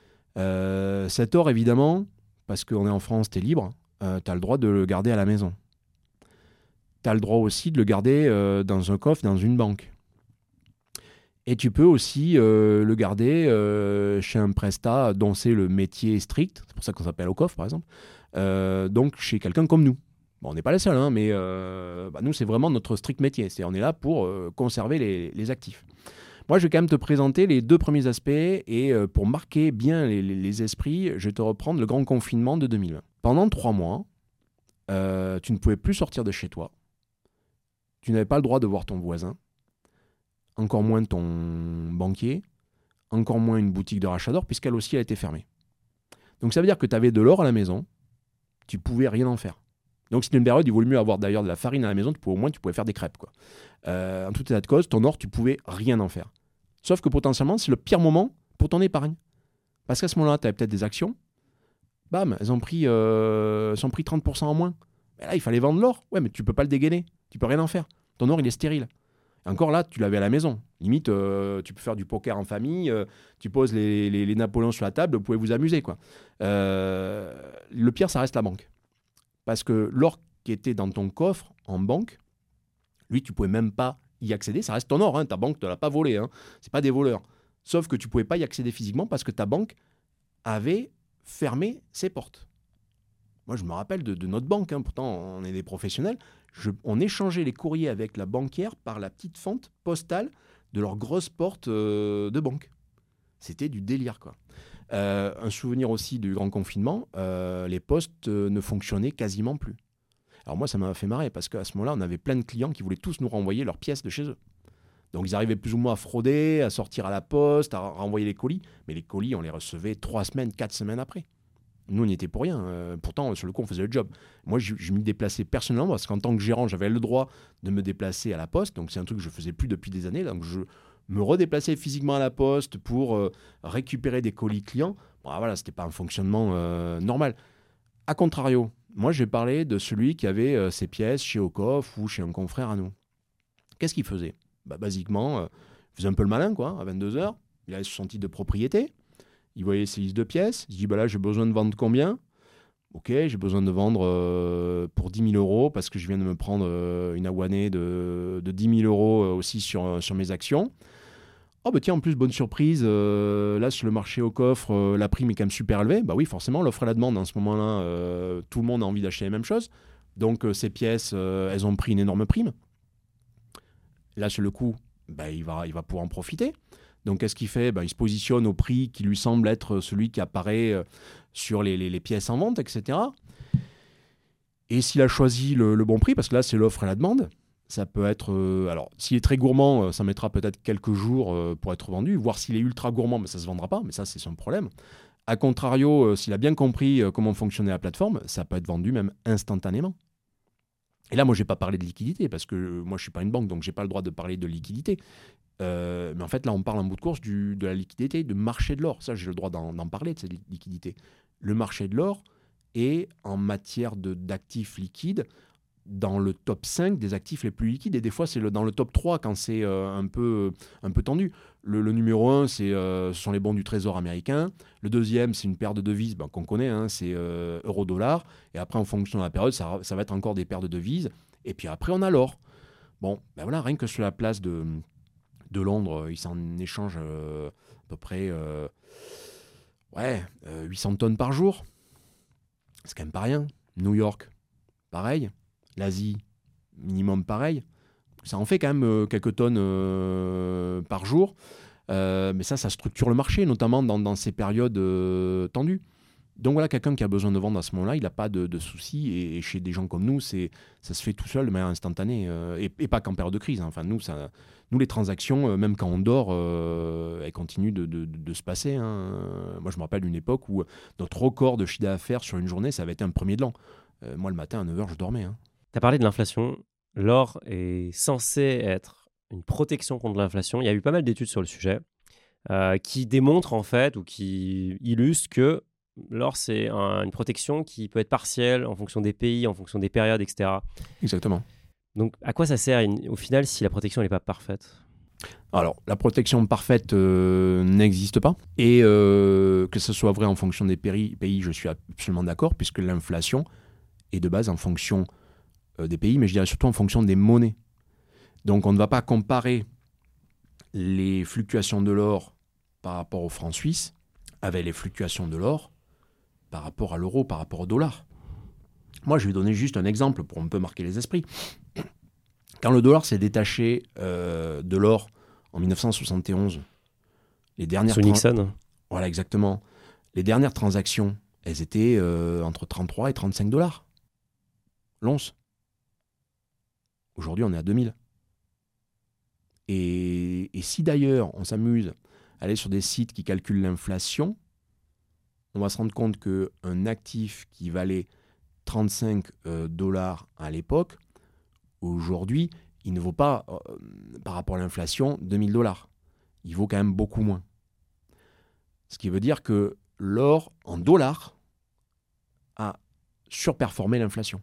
Euh, cet or, évidemment, parce qu'on est en France, tu es libre, euh, tu as le droit de le garder à la maison. Tu as le droit aussi de le garder euh, dans un coffre, dans une banque. Et tu peux aussi euh, le garder euh, chez un prestat dont c'est le métier strict, c'est pour ça qu'on s'appelle au coffre par exemple, euh, donc chez quelqu'un comme nous. Bon, on n'est pas les seuls, hein, mais euh, bah, nous c'est vraiment notre strict métier, c'est, on est là pour euh, conserver les, les actifs. Moi je vais quand même te présenter les deux premiers aspects et euh, pour marquer bien les, les, les esprits, je vais te reprendre le grand confinement de deux mille vingt. Pendant trois mois, euh, tu ne pouvais plus sortir de chez toi. Tu n'avais pas le droit de voir ton voisin, encore moins ton banquier, encore moins une boutique de rachat d'or, puisqu'elle aussi a été fermée. Donc ça veut dire que tu avais de l'or à la maison, tu pouvais rien en faire. Donc c'était une période, il vaut mieux avoir d'ailleurs de la farine à la maison, tu pouvais, au moins tu pouvais faire des crêpes, quoi. Euh, en tout état de cause, ton or, tu pouvais rien en faire. Sauf que potentiellement, c'est le pire moment pour ton épargne. Parce qu'à ce moment-là, tu avais peut-être des actions, bam, elles ont pris, euh, elles ont pris trente pour cent en moins. Mais là, il fallait vendre l'or. Ouais, mais tu peux pas le dégainer. Tu peux rien en faire. Ton or, il est stérile. Et encore là, tu l'avais à la maison. Limite, euh, tu peux faire du poker en famille. Euh, tu poses les, les, les Napoléons sur la table. Vous pouvez vous amuser, quoi. Euh, le pire, ça reste la banque. Parce que l'or qui était dans ton coffre en banque, lui, tu pouvais même pas y accéder. Ça reste ton or. Hein. Ta banque ne te l'a pas volé. Hein. C'est pas des voleurs. Sauf que tu pouvais pas y accéder physiquement parce que ta banque avait fermé ses portes. Moi, je me rappelle de, de notre banque, hein, pourtant on est des professionnels, je, on échangeait les courriers avec la banquière par la petite fente postale de leur grosse porte euh, de banque. C'était du délire, quoi. Euh, un souvenir aussi du grand confinement, euh, les postes euh, ne fonctionnaient quasiment plus. Alors moi, ça m'a fait marrer parce qu'à ce moment-là, on avait plein de clients qui voulaient tous nous renvoyer leurs pièces de chez eux. Donc ils arrivaient plus ou moins à frauder, à sortir à la poste, à renvoyer les colis, mais les colis, on les recevait trois semaines, quatre semaines après. Nous, on n'y était pour rien. Euh, pourtant, sur le coup, on faisait le job. Moi, je, je m'y déplaçais personnellement parce qu'en tant que gérant, j'avais le droit de me déplacer à la poste. Donc, c'est un truc que je ne faisais plus depuis des années. Donc, je me redéplaçais physiquement à la poste pour euh, récupérer des colis clients. Bon, ah, voilà, ce n'était pas un fonctionnement euh, normal. A contrario, moi, j'ai parlé de celui qui avait euh, ses pièces chez Ocoff ou chez un confrère à nous. Qu'est-ce qu'il faisait ? Bah, basiquement, euh, il faisait un peu le malin, quoi. À vingt-deux heures, il avait son titre de propriété. Il voyait ses listes de pièces. Il dit, bah là, j'ai besoin de vendre combien ? Ok, j'ai besoin de vendre euh, pour dix mille euros parce que je viens de me prendre euh, une awanée de, de dix mille euros euh, aussi sur, sur mes actions. Oh, bah tiens, en plus, bonne surprise, euh, là, sur le marché au coffre, euh, la prime est quand même super élevée. Bah oui, forcément, l'offre et la demande, en ce moment-là, euh, tout le monde a envie d'acheter les mêmes choses. Donc, euh, ces pièces, euh, elles ont pris une énorme prime. Là, sur le coup, bah, il va, il va pouvoir en profiter. Donc, qu'est-ce qu'il fait ? Ben, il se positionne au prix qui lui semble être celui qui apparaît sur les, les, les pièces en vente, et cetera. Et s'il a choisi le, le bon prix, parce que là, c'est l'offre et la demande, ça peut être... Euh, alors, s'il est très gourmand, ça mettra peut-être quelques jours euh, pour être vendu. Voire s'il est ultra gourmand, mais ça ne se vendra pas. Mais ça, c'est son problème. A contrario, euh, s'il a bien compris euh, comment fonctionnait la plateforme, ça peut être vendu même instantanément. Et là, moi, je n'ai pas parlé de liquidité, parce que euh, moi, je ne suis pas une banque, donc je n'ai pas le droit de parler de liquidité. Euh, mais en fait, là, on parle en bout de course du, de la liquidité, du marché de l'or. Ça, j'ai le droit d'en, d'en parler, de cette liquidité. Le marché de l'or est, en matière de, d'actifs liquides, dans le top cinq des actifs les plus liquides. Et des fois, c'est le, dans le top trois quand c'est euh, un, peu, un peu tendu. Le, le numéro un, c'est, euh, ce sont les bons du Trésor américain. Le deuxième, c'est une paire de devises ben, qu'on connaît, hein, c'est euh, euro-dollar. Et après, en fonction de la période, ça, ça va être encore des paires de devises. Et puis après, on a l'or. Bon, ben voilà, rien que sur la place de, de Londres, ils s'en échangent euh, à peu près euh, ouais, euh, huit cents tonnes par jour. C'est quand même pas rien. New York, pareil. L'Asie, minimum pareil. Ça en fait quand même euh, quelques tonnes euh, par jour. Euh, mais ça, ça structure le marché, notamment dans, dans ces périodes euh, tendues. Donc voilà, quelqu'un qui a besoin de vendre à ce moment-là, il n'a pas de, de soucis. Et, et chez des gens comme nous, c'est, ça se fait tout seul de manière instantanée. Euh, et, et pas qu'en période de crise. Hein. Enfin, nous, ça, nous, les transactions, euh, même quand on dort, euh, elles continuent de, de, de, de se passer. Hein. Moi, je me rappelle d'une époque où notre record de chiffre d'affaires sur une journée, ça avait été un premier de l'an. Euh, moi, le matin, à neuf heures, je dormais. Hein. Tu as parlé de l'inflation. L'or est censé être une protection contre l'inflation. Il y a eu pas mal d'études sur le sujet euh, qui démontrent en fait ou qui illustrent que l'or, c'est un, une protection qui peut être partielle en fonction des pays, en fonction des périodes, et cetera. Exactement. Donc, à quoi ça sert au final si la protection n'est pas parfaite ? Alors, la protection parfaite euh, n'existe pas. Et euh, que ce soit vrai en fonction des pays, pays, je suis absolument d'accord, puisque l'inflation est de base en fonction des pays, mais je dirais surtout en fonction des monnaies. Donc on ne va pas comparer les fluctuations de l'or par rapport au franc suisse avec les fluctuations de l'or par rapport à l'euro, par rapport au dollar. Moi, je vais donner juste un exemple pour un peu marquer les esprits. Quand le dollar s'est détaché euh, de l'or en dix-neuf cent soixante et onze, les dernières... Sous Nixon. Tra- voilà, exactement. Les dernières transactions, elles étaient euh, entre trente-trois et trente-cinq dollars. L'once. Aujourd'hui, on est à deux mille. Et, et si d'ailleurs, on s'amuse à aller sur des sites qui calculent l'inflation, on va se rendre compte qu'un actif qui valait trente-cinq euh, dollars à l'époque, aujourd'hui, il ne vaut pas, euh, par rapport à l'inflation, deux mille dollars. Il vaut quand même beaucoup moins. Ce qui veut dire que l'or, en dollars, a surperformé l'inflation.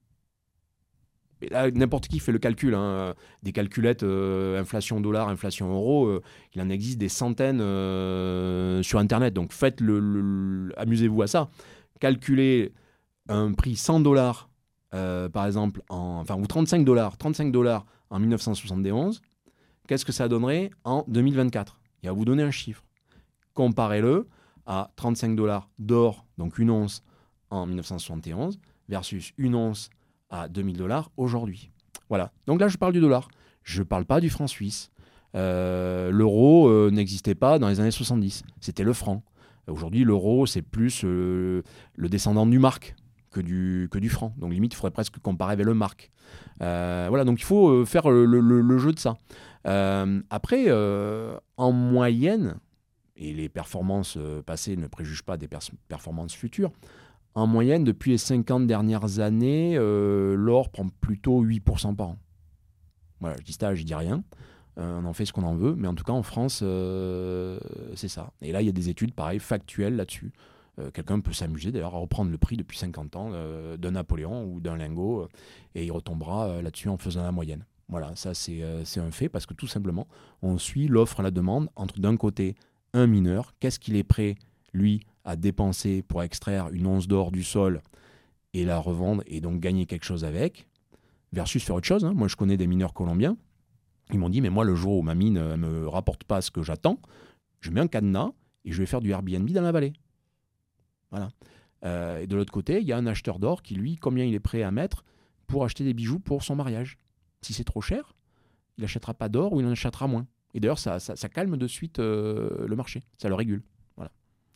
Et là, n'importe qui fait le calcul, hein. Des calculettes euh, inflation dollar, inflation euro, euh, il en existe des centaines euh, sur Internet. Donc faites le, le, le, amusez-vous à ça. Calculez un prix cent dollars, euh, par exemple, en, enfin, ou trente-cinq dollars, trente-cinq dollars en dix-neuf cent soixante et onze. Qu'est-ce que ça donnerait en deux mille vingt-quatre ? Il va vous donner un chiffre. Comparez-le à trente-cinq dollars d'or, donc une once en dix-neuf cent soixante et onze, versus une once à deux mille dollars aujourd'hui. Voilà. Donc là, je parle du dollar. Je ne parle pas du franc suisse. Euh, l'euro euh, n'existait pas dans les années soixante-dix. C'était le franc. Aujourd'hui, l'euro, c'est plus euh, le descendant du mark que du, que du franc. Donc limite, il faudrait presque comparer avec le mark. Euh, voilà, donc il faut euh, faire le, le, le jeu de ça. Euh, après, euh, en moyenne, et les performances passées ne préjugent pas des pers- performances futures, en moyenne, depuis les cinquante dernières années, euh, l'or prend plutôt huit pour cent par an. Voilà, je dis ça, je dis rien. Euh, on en fait ce qu'on en veut, mais en tout cas, en France, euh, c'est ça. Et là, il y a des études, pareil, factuelles là-dessus. Euh, quelqu'un peut s'amuser, d'ailleurs, à reprendre le prix depuis cinquante ans euh, d'un Napoléon ou d'un lingot, euh, et il retombera euh, là-dessus en faisant la moyenne. Voilà, ça, c'est, euh, c'est un fait, parce que tout simplement, on suit l'offre et la demande entre, d'un côté, un mineur, qu'est-ce qu'il est prêt, lui, à dépenser pour extraire une once d'or du sol et la revendre et donc gagner quelque chose avec, versus faire autre chose. Hein. Moi, je connais des mineurs colombiens. Ils m'ont dit, mais moi, le jour où ma mine ne me rapporte pas ce que j'attends, je mets un cadenas et je vais faire du Airbnb dans la vallée. Voilà. Euh, et de l'autre côté, il y a un acheteur d'or qui, lui, combien il est prêt à mettre pour acheter des bijoux pour son mariage. Si c'est trop cher, il n'achètera pas d'or ou il en achètera moins. Et d'ailleurs, ça, ça, ça calme de suite euh, le marché. Ça le régule. Voilà.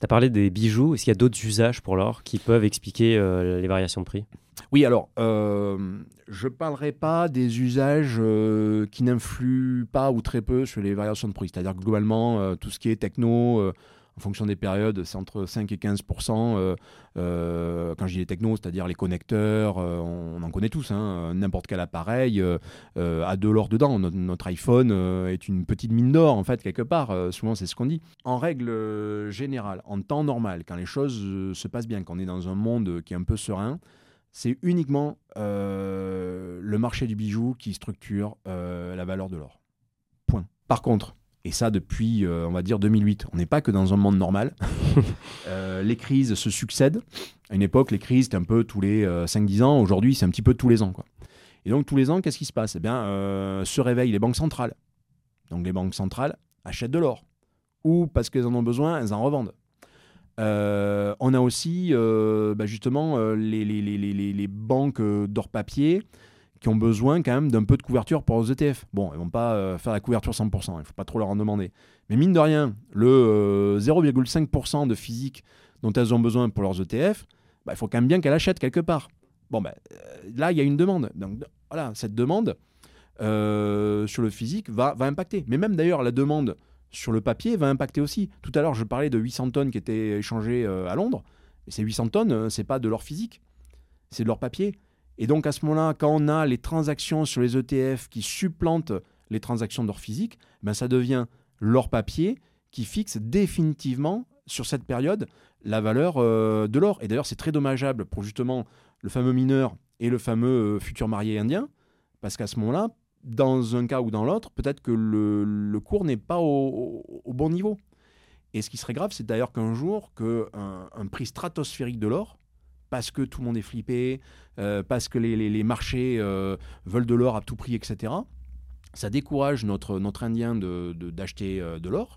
Tu as parlé des bijoux. Est-ce qu'il y a d'autres usages pour l'or qui peuvent expliquer euh, les variations de prix? Oui, alors, euh, je ne parlerai pas des usages euh, qui n'influent pas ou très peu sur les variations de prix. C'est-à-dire que globalement, euh, tout ce qui est techno, euh, en fonction des périodes, c'est entre cinq et quinze pour cent. Euh, euh, quand je dis les technos, c'est-à-dire les connecteurs, euh, on, on en connaît tous. Hein, n'importe quel appareil euh, euh, a de l'or dedans. Notre, notre iPhone euh, est une petite mine d'or, en fait, quelque part. Euh, souvent, c'est ce qu'on dit. En règle euh, générale, en temps normal, quand les choses euh, se passent bien, quand on est dans un monde qui est un peu serein, c'est uniquement euh, le marché du bijou qui structure euh, la valeur de l'or. Point. Par contre, et ça depuis, euh, on va dire, deux mille huit, on n'est pas que dans un monde normal. euh, les crises se succèdent. À une époque, les crises, c'était un peu tous les euh, cinq dix ans. Aujourd'hui, c'est un petit peu tous les ans, quoi. Et donc, tous les ans, qu'est-ce qui se passe? Eh bien, euh, se réveillent les banques centrales. Donc, les banques centrales achètent de l'or. Ou, parce qu'elles en ont besoin, elles en revendent. Euh, on a aussi euh, bah justement euh, les, les, les, les, les banques d'or papier qui ont besoin quand même d'un peu de couverture pour leurs E T F. Bon, elles ne vont pas euh, faire la couverture cent pour cent, il ne faut pas trop leur en demander. Mais mine de rien, le euh, zéro virgule cinq pour cent de physique dont elles ont besoin pour leurs E T F, bah, il faut quand même bien qu'elles achètent quelque part. Bon, bah, euh, là, il y a une demande. Donc voilà, cette demande euh, sur le physique va, va impacter. Mais même d'ailleurs, la demande sur le papier va impacter aussi. Tout à l'heure, je parlais de huit cents tonnes qui étaient échangées euh, à Londres. Et ces huit cents tonnes, euh, ce n'est pas de l'or physique, c'est de l'or papier. Et donc à ce moment-là, quand on a les transactions sur les E T F qui supplantent les transactions d'or physique, ben ça devient l'or papier qui fixe définitivement, sur cette période, la valeur euh, de l'or. Et d'ailleurs, c'est très dommageable pour justement le fameux mineur et le fameux euh, futur marié indien, parce qu'à ce moment-là, dans un cas ou dans l'autre, peut-être que le, le cours n'est pas au, au, au bon niveau. Et ce qui serait grave, c'est d'ailleurs qu'un jour, qu'un un prix stratosphérique de l'or, parce que tout le monde est flippé, euh, parce que les, les, les marchés euh, veulent de l'or à tout prix, et cetera, ça décourage notre, notre Indien de, de, d'acheter euh, de l'or.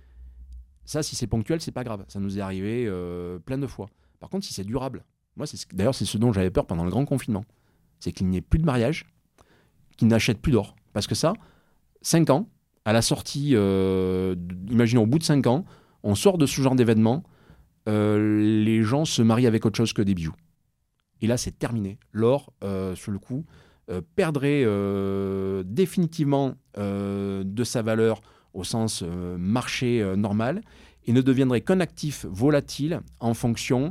Ça, si c'est ponctuel, c'est pas grave. Ça nous est arrivé euh, plein de fois. Par contre, si c'est durable, moi, c'est ce, d'ailleurs, c'est ce dont j'avais peur pendant le grand confinement, c'est qu'il n'y ait plus de mariage, qui n'achètent plus d'or. Parce que ça, cinq ans, à la sortie, euh, imaginons au bout de cinq ans, on sort de ce genre d'événement, euh, les gens se marient avec autre chose que des bijoux. Et là, c'est terminé. L'or, euh, sur le coup, euh, perdrait euh, définitivement euh, de sa valeur au sens euh, marché euh, normal et ne deviendrait qu'un actif volatile en fonction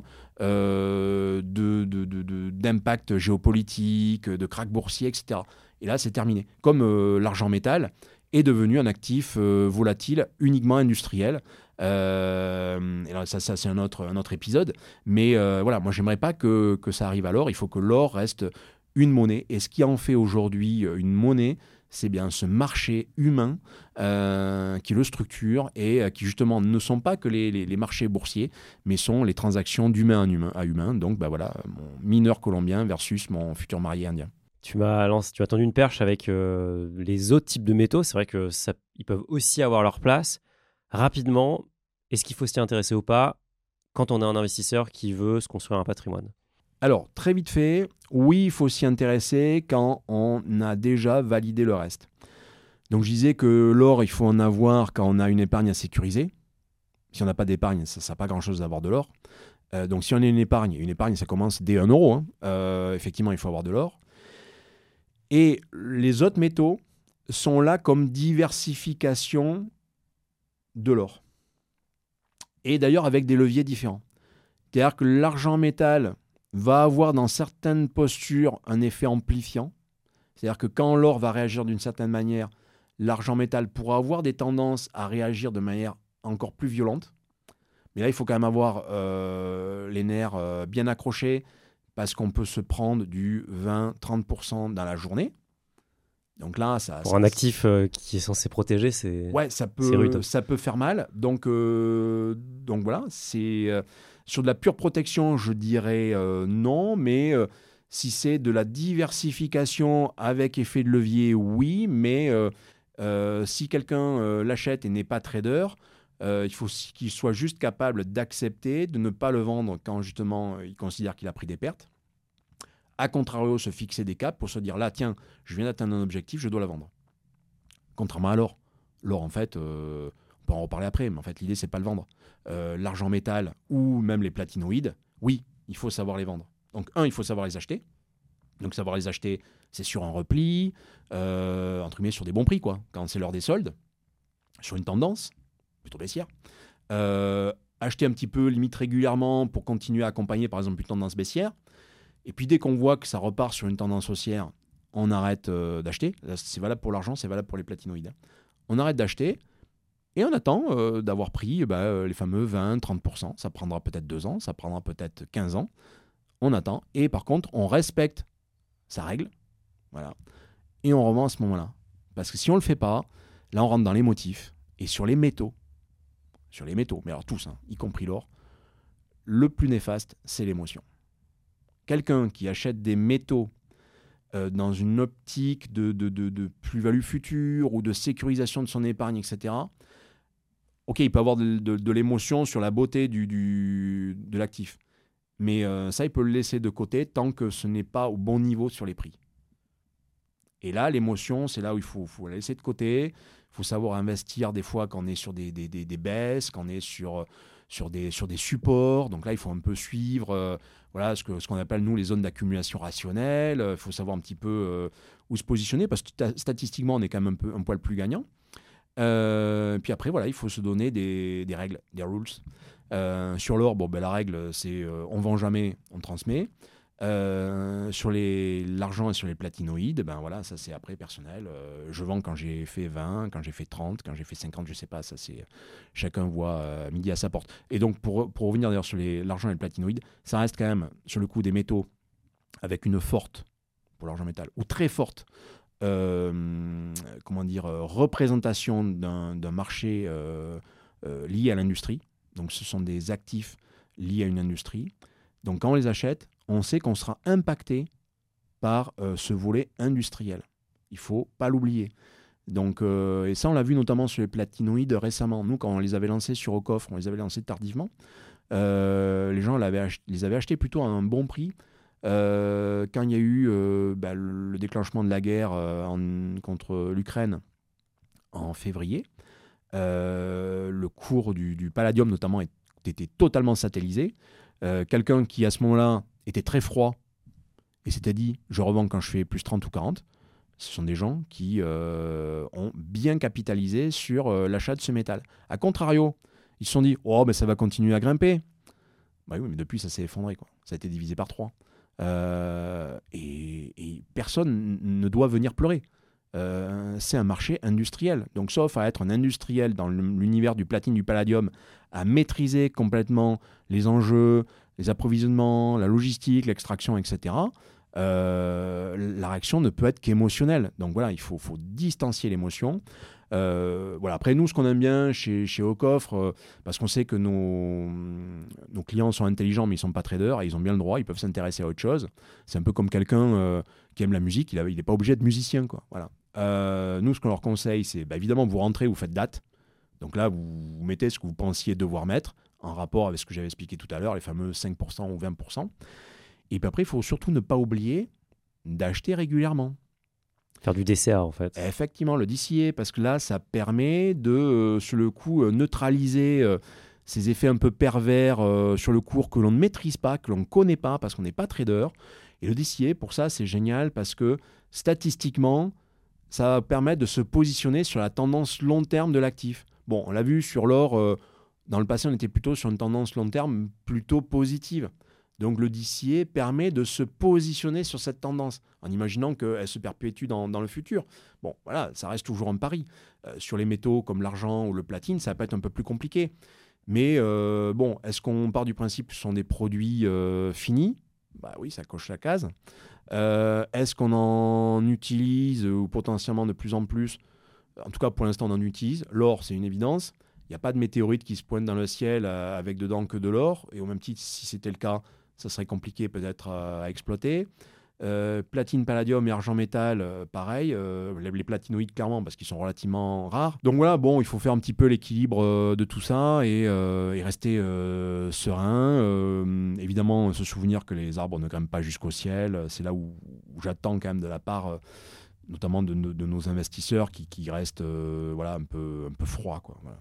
euh, de, de, de, de, d'impact géopolitique, de krach boursier, et cetera. Et là, c'est terminé. Comme euh, l'argent métal est devenu un actif euh, volatile uniquement industriel. Euh, et là, ça, ça c'est un autre, un autre épisode. Mais euh, voilà, moi, j'aimerais pas que, que ça arrive à l'or. Il faut que l'or reste une monnaie. Et ce qui en fait aujourd'hui une monnaie, c'est bien ce marché humain euh, qui le structure et euh, qui justement ne sont pas que les, les, les marchés boursiers, mais sont les transactions d'humain à humain. À humain. Donc bah voilà, mon mineur colombien versus mon futur marié indien. Tu m'as lancé, tu as tendu une perche avec euh, les autres types de métaux. C'est vrai que ça, ils peuvent aussi avoir leur place. Rapidement, est-ce qu'il faut s'y intéresser ou pas quand on est un investisseur qui veut se construire un patrimoine? Alors, très vite fait, oui, il faut s'y intéresser quand on a déjà validé le reste. Donc, je disais que l'or, il faut en avoir quand on a une épargne à sécuriser. Si on n'a pas d'épargne, ça ne sert pas grand-chose d'avoir de l'or. Euh, donc, si on a une épargne, une épargne, ça commence dès un euro. Hein. Euh, effectivement, il faut avoir de l'or. Et les autres métaux sont là comme diversification de l'or. Et d'ailleurs, avec des leviers différents. C'est-à-dire que l'argent métal va avoir dans certaines postures un effet amplifiant. C'est-à-dire que quand l'or va réagir d'une certaine manière, l'argent métal pourra avoir des tendances à réagir de manière encore plus violente. Mais là, il faut quand même avoir euh, les nerfs euh, bien accrochés parce qu'on peut se prendre du vingt à trente pour cent dans la journée. Donc là, ça, Pour ça, un actif euh, qui est censé protéger, c'est, ouais, ça c'est peut, rude. ça peut faire mal. Donc, euh, donc voilà, c'est, euh, sur de la pure protection, je dirais euh, non, mais euh, si c'est de la diversification avec effet de levier, oui, mais euh, euh, si quelqu'un euh, l'achète et n'est pas trader, euh, il faut qu'il soit juste capable d'accepter, de ne pas le vendre quand justement il considère qu'il a pris des pertes. A contrario, se fixer des caps pour se dire là, tiens, je viens d'atteindre un objectif, je dois la vendre. Contrairement à l'or. L'or, en fait, euh, On peut en reparler après, mais en fait, l'idée, c'est pas le vendre. Euh, l'argent métal ou même les platinoïdes, oui, il faut savoir les vendre. Donc, un, il faut savoir les acheter. Donc, savoir les acheter, c'est sur un repli, euh, entre guillemets, sur des bons prix, quoi. Quand c'est l'heure des soldes, sur une tendance, plutôt baissière. Euh, acheter un petit peu, limite régulièrement, pour continuer à accompagner, par exemple, une tendance baissière. Et puis, dès qu'on voit que ça repart sur une tendance haussière, on arrête euh, d'acheter. Là, c'est valable pour l'argent, c'est valable pour les platinoïdes. Hein. On arrête d'acheter. Et on attend euh, d'avoir pris bah, euh, les fameux vingt à trente pour cent. Ça prendra peut-être deux ans, ça prendra peut-être quinze ans. On attend. Et par contre, on respecte sa règle. Voilà. Et on revend à ce moment-là. Parce que si on ne le fait pas, là, on rentre dans les motifs. Et sur les métaux, sur les métaux, mais alors tous, hein, y compris l'or, le plus néfaste, c'est l'émotion. Quelqu'un qui achète des métaux euh, dans une optique de, de, de, de plus-value future ou de sécurisation de son épargne, et cetera, ok, il peut avoir de, de, de l'émotion sur la beauté du, du, de l'actif. Mais euh, ça, il peut le laisser de côté tant que ce n'est pas au bon niveau sur les prix. Et là, l'émotion, c'est là où il faut, faut la laisser de côté. Il faut savoir investir des fois quand on est sur des, des, des, des baisses, quand on est sur, sur, des, sur des supports. Donc là, il faut un peu suivre euh, voilà, ce, que, ce qu'on appelle, nous, les zones d'accumulation rationnelle. Il faut savoir un petit peu euh, où se positionner parce que statistiquement, on est quand même un, peu, un poil plus gagnant. Euh, puis après, voilà, il faut se donner des, des règles, des rules. Euh, sur l'or, bon, ben, la règle, c'est euh, on vend jamais, on transmet. Euh, sur les, l'argent et sur les platinoïdes, ben voilà, ça c'est après personnel. Euh, je vends quand j'ai fait vingt, quand j'ai fait trente, quand j'ai fait cinquante, je sais pas, ça c'est chacun voit euh, midi à sa porte. Et donc pour, pour revenir d'ailleurs sur les, l'argent et le platinoïde, ça reste quand même sur le coup des métaux avec une forte, pour l'argent métal, ou très forte Euh, comment dire, euh, représentation d'un, d'un marché euh, euh, lié à l'industrie. Donc ce sont des actifs liés à une industrie. Donc quand on les achète, on sait qu'on sera impacté par euh, ce volet industriel. Il ne faut pas l'oublier. Donc, euh, et ça, on l'a vu notamment sur les platinoïdes récemment. Nous, quand on les avait lancés sur Aucoffre, on les avait lancés tardivement. Euh, les gens l'avaient ach- les avaient achetés plutôt à un bon prix. Euh, quand il y a eu euh, bah, le déclenchement de la guerre euh, en, contre l'Ukraine en février, euh, le cours du, du palladium notamment est, était totalement satellisé. Euh, quelqu'un qui à ce moment-là était très froid et s'était dit je revends quand je fais plus trente ou quarante, ce sont des gens qui euh, ont bien capitalisé sur euh, l'achat de ce métal. A contrario, ils se sont dit oh ben ça va continuer à grimper. Bah oui, mais depuis ça s'est effondré, quoi. Ça a été divisé par trois. Euh, et, et personne ne doit venir pleurer. Euh, c'est un marché industriel. Donc, sauf à être un industriel dans l'univers du platine, du palladium, à maîtriser complètement les enjeux, les approvisionnements, la logistique, l'extraction, et cetera, euh, la réaction ne peut être qu'émotionnelle. Donc, voilà, il faut, faut distancier l'émotion. Euh, voilà. Après, nous, ce qu'on aime bien chez, chez Aucoffre, euh, parce qu'on sait que nos, nos clients sont intelligents, mais ils ne sont pas traders, et ils ont bien le droit, ils peuvent s'intéresser à autre chose. C'est un peu comme quelqu'un euh, qui aime la musique, il n'est pas obligé d'être musicien, quoi. Voilà. Euh, nous, ce qu'on leur conseille, c'est bah, évidemment, vous rentrez, vous faites date. Donc là, vous, vous mettez ce que vous pensiez devoir mettre, en rapport avec ce que j'avais expliqué tout à l'heure, les fameux cinq pour cent ou vingt pour cent. Et puis après, il faut surtout ne pas oublier d'acheter régulièrement. Faire du D C A, en fait. Effectivement, le D C A, parce que là, ça permet de, euh, sur le coup, euh, neutraliser euh, ces effets un peu pervers euh, sur le cours que l'on ne maîtrise pas, que l'on ne connaît pas, parce qu'on n'est pas trader. Et le D C A, pour ça, c'est génial, parce que statistiquement, ça va permettre de se positionner sur la tendance long terme de l'actif. Bon, on l'a vu sur l'or, euh, dans le passé, on était plutôt sur une tendance long terme plutôt positive. Donc le D C A permet de se positionner sur cette tendance, en imaginant qu'elle se perpétue dans, dans le futur. Bon, voilà, ça reste toujours un pari. Euh, sur les métaux comme l'argent ou le platine, ça peut être un peu plus compliqué. Mais euh, bon, est-ce qu'on part du principe que ce sont des produits euh, finis ? Bah oui, ça coche la case. Euh, est-ce qu'on en utilise, ou potentiellement de plus en plus ? En tout cas, pour l'instant, on en utilise. L'or, c'est une évidence. Il n'y a pas de météorite qui se pointe dans le ciel euh, avec dedans que de l'or. Et au même titre, si c'était le cas, ça serait compliqué peut-être à, à exploiter. Euh, platine, palladium et argent métal, euh, pareil. Euh, les, les platinoïdes, clairement, parce qu'ils sont relativement rares. Donc voilà, bon, il faut faire un petit peu l'équilibre euh, de tout ça et, euh, et rester euh, serein. Euh, évidemment, se souvenir que les arbres ne grimpent pas jusqu'au ciel. C'est là où, où j'attends quand même de la part, euh, notamment de, de, de nos investisseurs, qui, qui restent euh, voilà, un peu, un peu froids, quoi. Voilà.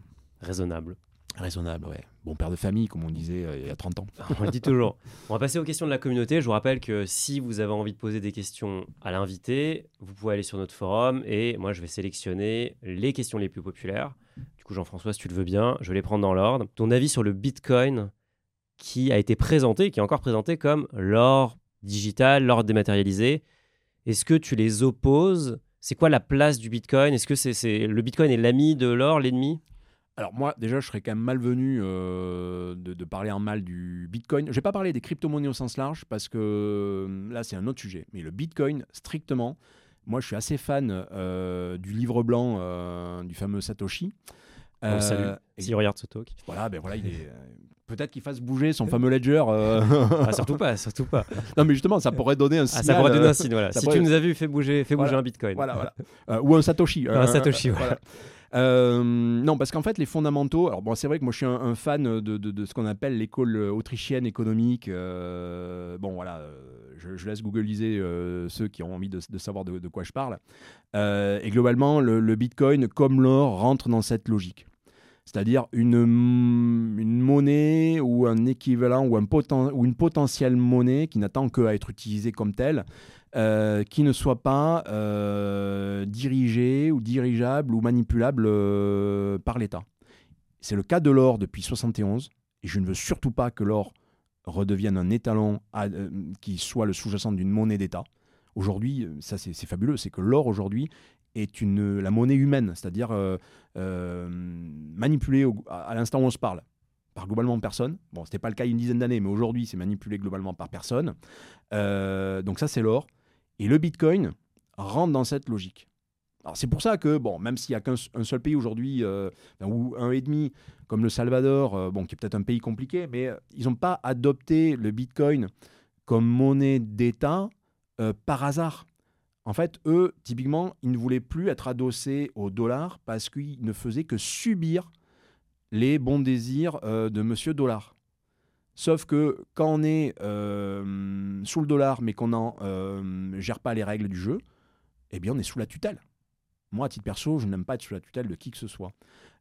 Raisonnable. Raisonnable, ouais. Bon père de famille, comme on disait euh, il y a trente ans. On le dit toujours. On va passer aux questions de la communauté. Je vous rappelle que si vous avez envie de poser des questions à l'invité, vous pouvez aller sur notre forum et moi, je vais sélectionner les questions les plus populaires. Du coup, Jean-François, si tu le veux bien, je vais les prendre dans l'ordre. Ton avis sur le Bitcoin qui a été présenté, qui est encore présenté comme l'or digital, l'or dématérialisé. Est-ce que tu les opposes ? C'est quoi la place du Bitcoin ? Est-ce que c'est, c'est... le Bitcoin est l'ami de l'or, l'ennemi ? Alors moi, déjà, je serais quand même malvenu euh, de, de parler en mal du Bitcoin. Je ne vais pas parler des crypto-monnaies au sens large parce que euh, là, c'est un autre sujet. Mais le Bitcoin, strictement, moi, je suis assez fan euh, du livre blanc euh, du fameux Satoshi. On le salue, et- s'il regarde ce talk. Voilà, ben voilà, il est... euh, peut-être qu'il fasse bouger son fameux ledger. euh. Ah, surtout pas, surtout pas. Non, mais justement, ça pourrait donner un Ah, signal. ça pourrait donner euh, un signe, voilà. ça Si pourrait- tu nous as vu, fais bouger, fais bouger Voilà. un Bitcoin. Voilà, voilà. Euh, ou un Satoshi. Un Satoshi, euh, voilà. Euh, non, parce qu'en fait, les fondamentaux. Alors, bon, c'est vrai que moi, je suis un, un fan de, de, de ce qu'on appelle l'école autrichienne économique. Euh, bon, voilà, euh, je, je laisse googliser euh, ceux qui ont envie de, de savoir de, de quoi je parle. Euh, et globalement, le, le Bitcoin, comme l'or, rentre dans cette logique. C'est-à-dire une, une monnaie ou un équivalent ou, un poten, ou une potentielle monnaie qui n'attend qu'à être utilisée comme telle. Euh, qui ne soit pas euh, dirigé ou dirigeable ou manipulable euh, par l'État. C'est le cas de l'or depuis soixante et onze, et je ne veux surtout pas que l'or redevienne un étalon à, euh, qui soit le sous-jacent d'une monnaie d'État. Aujourd'hui, ça c'est, c'est fabuleux, c'est que l'or aujourd'hui est une, la monnaie humaine, c'est-à-dire euh, euh, manipulée au, à, à l'instant où on se parle par globalement personne. Bon, ce n'était pas le cas il y a une dizaine d'années, mais aujourd'hui, c'est manipulé globalement par personne. Euh, donc ça, c'est l'or. Et le Bitcoin rentre dans cette logique. Alors c'est pour ça que, bon, même s'il n'y a qu'un un seul pays aujourd'hui, euh, ou un et demi, comme le Salvador, euh, bon, qui est peut-être un pays compliqué, mais euh, ils n'ont pas adopté le Bitcoin comme monnaie d'État euh, par hasard. En fait, eux, typiquement, ils ne voulaient plus être adossés au dollar parce qu'ils ne faisaient que subir les bons désirs euh, de Monsieur Dollar. Sauf que quand on est euh, sous le dollar, mais qu'on n'en euh, gère pas les règles du jeu, eh bien, on est sous la tutelle. Moi, à titre perso, je n'aime pas être sous la tutelle de qui que ce soit.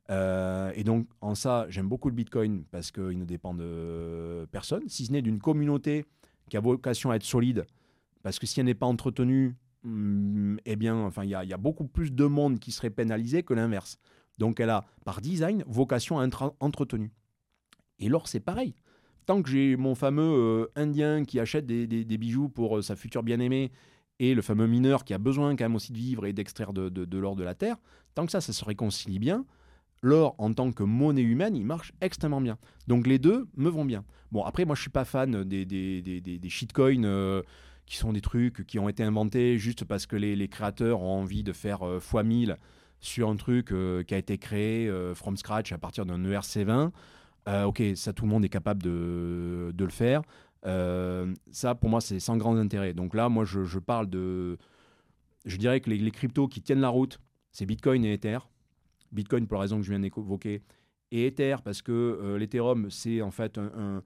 Euh, et donc, en ça, j'aime beaucoup le Bitcoin parce qu'il ne dépend de personne, si ce n'est d'une communauté qui a vocation à être solide. Parce que si elle n'est pas entretenue, hum, eh bien, enfin, il y, y a beaucoup plus de monde qui serait pénalisé que l'inverse. Donc, elle a, par design, vocation à être entretenue. Et l'or, c'est pareil. Tant que j'ai mon fameux euh, Indien qui achète des, des, des bijoux pour euh, sa future bien-aimée et le fameux mineur qui a besoin quand même aussi de vivre et d'extraire de, de, de l'or de la terre, tant que ça, ça se réconcilie bien, l'or en tant que monnaie humaine, il marche extrêmement bien. Donc les deux me vont bien. Bon, après, moi, je ne suis pas fan des, des, des, des, des shitcoins euh, qui sont des trucs qui ont été inventés juste parce que les, les créateurs ont envie de faire euh, fois mille sur un truc euh, qui a été créé euh, from scratch à partir d'un E R C vingt. Euh, ok, ça tout le monde est capable de, de le faire. Euh, ça pour moi c'est sans grand intérêt. Donc là moi je, je parle de... Je dirais que les, les cryptos qui tiennent la route, c'est Bitcoin et Ether. Bitcoin pour la raison que je viens d'évoquer. Et Ether parce que euh, l'Ethereum c'est en fait un, un,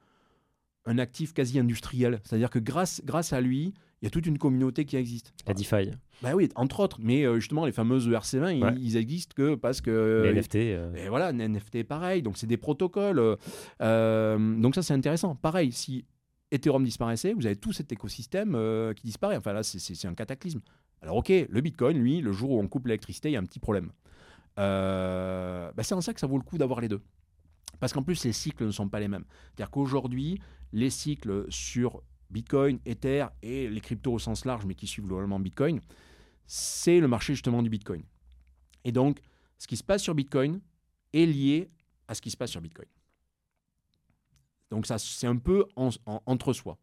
un actif quasi industriel. C'est-à-dire que grâce, grâce à lui, il y a toute une communauté qui existe. La DeFi. Bah oui, entre autres. Mais euh, justement, les fameuses E R C vingt, Ouais. ils, ils existent que parce que... Les euh, N F T. euh, Et voilà, un N F T pareil. Donc, c'est des protocoles. euh, euh, donc, ça, c'est intéressant. Pareil, si Ethereum disparaissait, vous avez tout cet écosystème euh, qui disparaît. Enfin, là, c'est, c'est, c'est un cataclysme. Alors, OK, le Bitcoin, lui, le jour où on coupe l'électricité, il y a un petit problème. Euh, bah, c'est en ça que ça vaut le coup d'avoir les deux. Parce qu'en plus, les cycles ne sont pas les mêmes. C'est-à-dire qu'aujourd'hui, les cycles sur Bitcoin, Ether et les cryptos au sens large, mais qui suivent globalement Bitcoin, c'est le marché justement du Bitcoin. Et donc, ce qui se passe sur Bitcoin est lié à ce qui se passe sur Bitcoin. Donc ça, c'est un peu en, en, entre soi.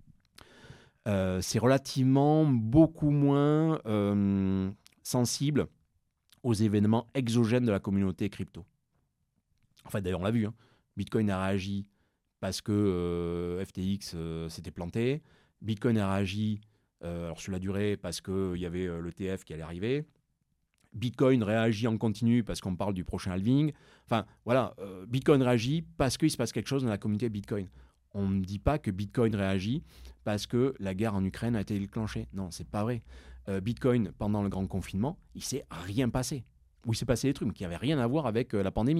Euh, c'est relativement beaucoup moins euh, sensible aux événements exogènes de la communauté crypto. En fait, d'ailleurs, on l'a vu, hein. Bitcoin a réagi parce que euh, F T X euh, s'était planté. Bitcoin a réagi euh, alors sur la durée parce qu'il y avait euh, l'E T F qui allait arriver. Bitcoin réagit en continu parce qu'on parle du prochain halving. Enfin, voilà, euh, Bitcoin réagit parce qu'il se passe quelque chose dans la communauté Bitcoin. On ne dit pas que Bitcoin réagit parce que la guerre en Ukraine a été déclenchée. Non, c'est pas vrai. Euh, Bitcoin, pendant le grand confinement, il ne s'est rien passé. Ou il s'est passé des trucs qui n'avaient rien à voir avec euh, la pandémie.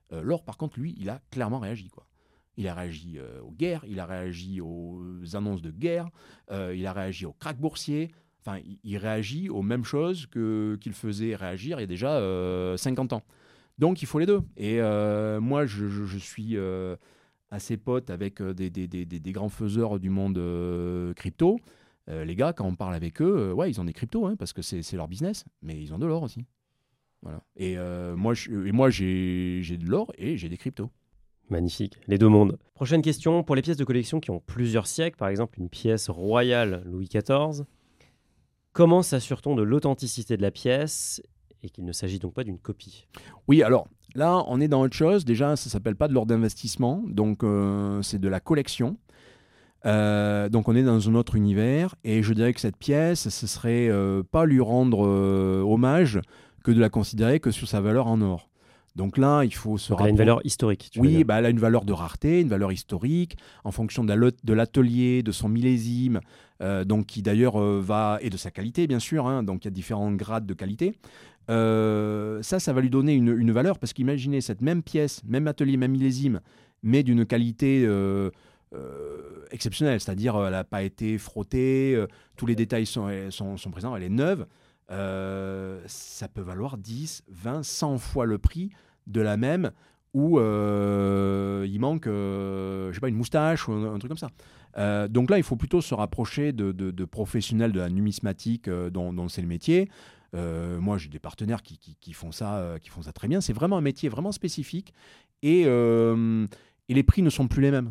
Euh, l'or, par contre, lui, il a clairement réagi, quoi. Il a réagi euh, aux guerres, il a réagi aux annonces de guerre, euh, il a réagi au krach boursier. Enfin, il, il réagit aux mêmes choses que, qu'il faisait réagir il y a déjà euh, cinquante ans. Donc, il faut les deux. Et euh, moi, je, je, je suis euh, assez pote avec euh, des, des, des, des grands faiseurs du monde euh, crypto. Euh, les gars, quand on parle avec eux, euh, ouais, ils ont des cryptos, hein, parce que c'est, c'est leur business, mais ils ont de l'or aussi. Voilà. Et euh, moi, je, et moi j'ai, j'ai de l'or et j'ai des cryptos. Magnifique, les deux mondes. Prochaine question, pour les pièces de collection qui ont plusieurs siècles, par exemple une pièce royale Louis quatorze, comment s'assure-t-on de l'authenticité de la pièce et qu'il ne s'agit donc pas d'une copie? Oui, alors là, on est dans autre chose. Déjà, ça ne s'appelle pas de l'or d'investissement, donc euh, c'est de la collection. Euh, donc on est dans un autre univers et je dirais que cette pièce, ce serait euh, pas lui rendre euh, hommage que de la considérer que sur sa valeur en or. Donc là, il faut se Donc elle a une rappro- valeur historique, tu veux Oui, dire. bah, elle a une valeur de rareté, une valeur historique, en fonction de, la lot- de l'atelier, de son millésime, euh, donc qui d'ailleurs euh, va, et de sa qualité bien sûr, hein, donc il y a différents grades de qualité. Euh, ça, ça va lui donner une, une valeur, parce qu'imaginez cette même pièce, même atelier, même millésime, mais d'une qualité euh, euh, exceptionnelle, c'est-à-dire euh, elle n'a pas été frottée, euh, tous les détails sont, sont, sont présents, elle est neuve. Euh, ça peut valoir dix, vingt, cent fois le prix de la même où euh, il manque, euh, je sais pas, une moustache ou un, un truc comme ça. Euh, donc là, il faut plutôt se rapprocher de, de, de professionnels de la numismatique euh, dont, dont c'est le métier. Euh, moi, j'ai des partenaires qui, qui, qui font ça, euh, qui font ça très bien. C'est vraiment un métier vraiment spécifique et, euh, et les prix ne sont plus les mêmes.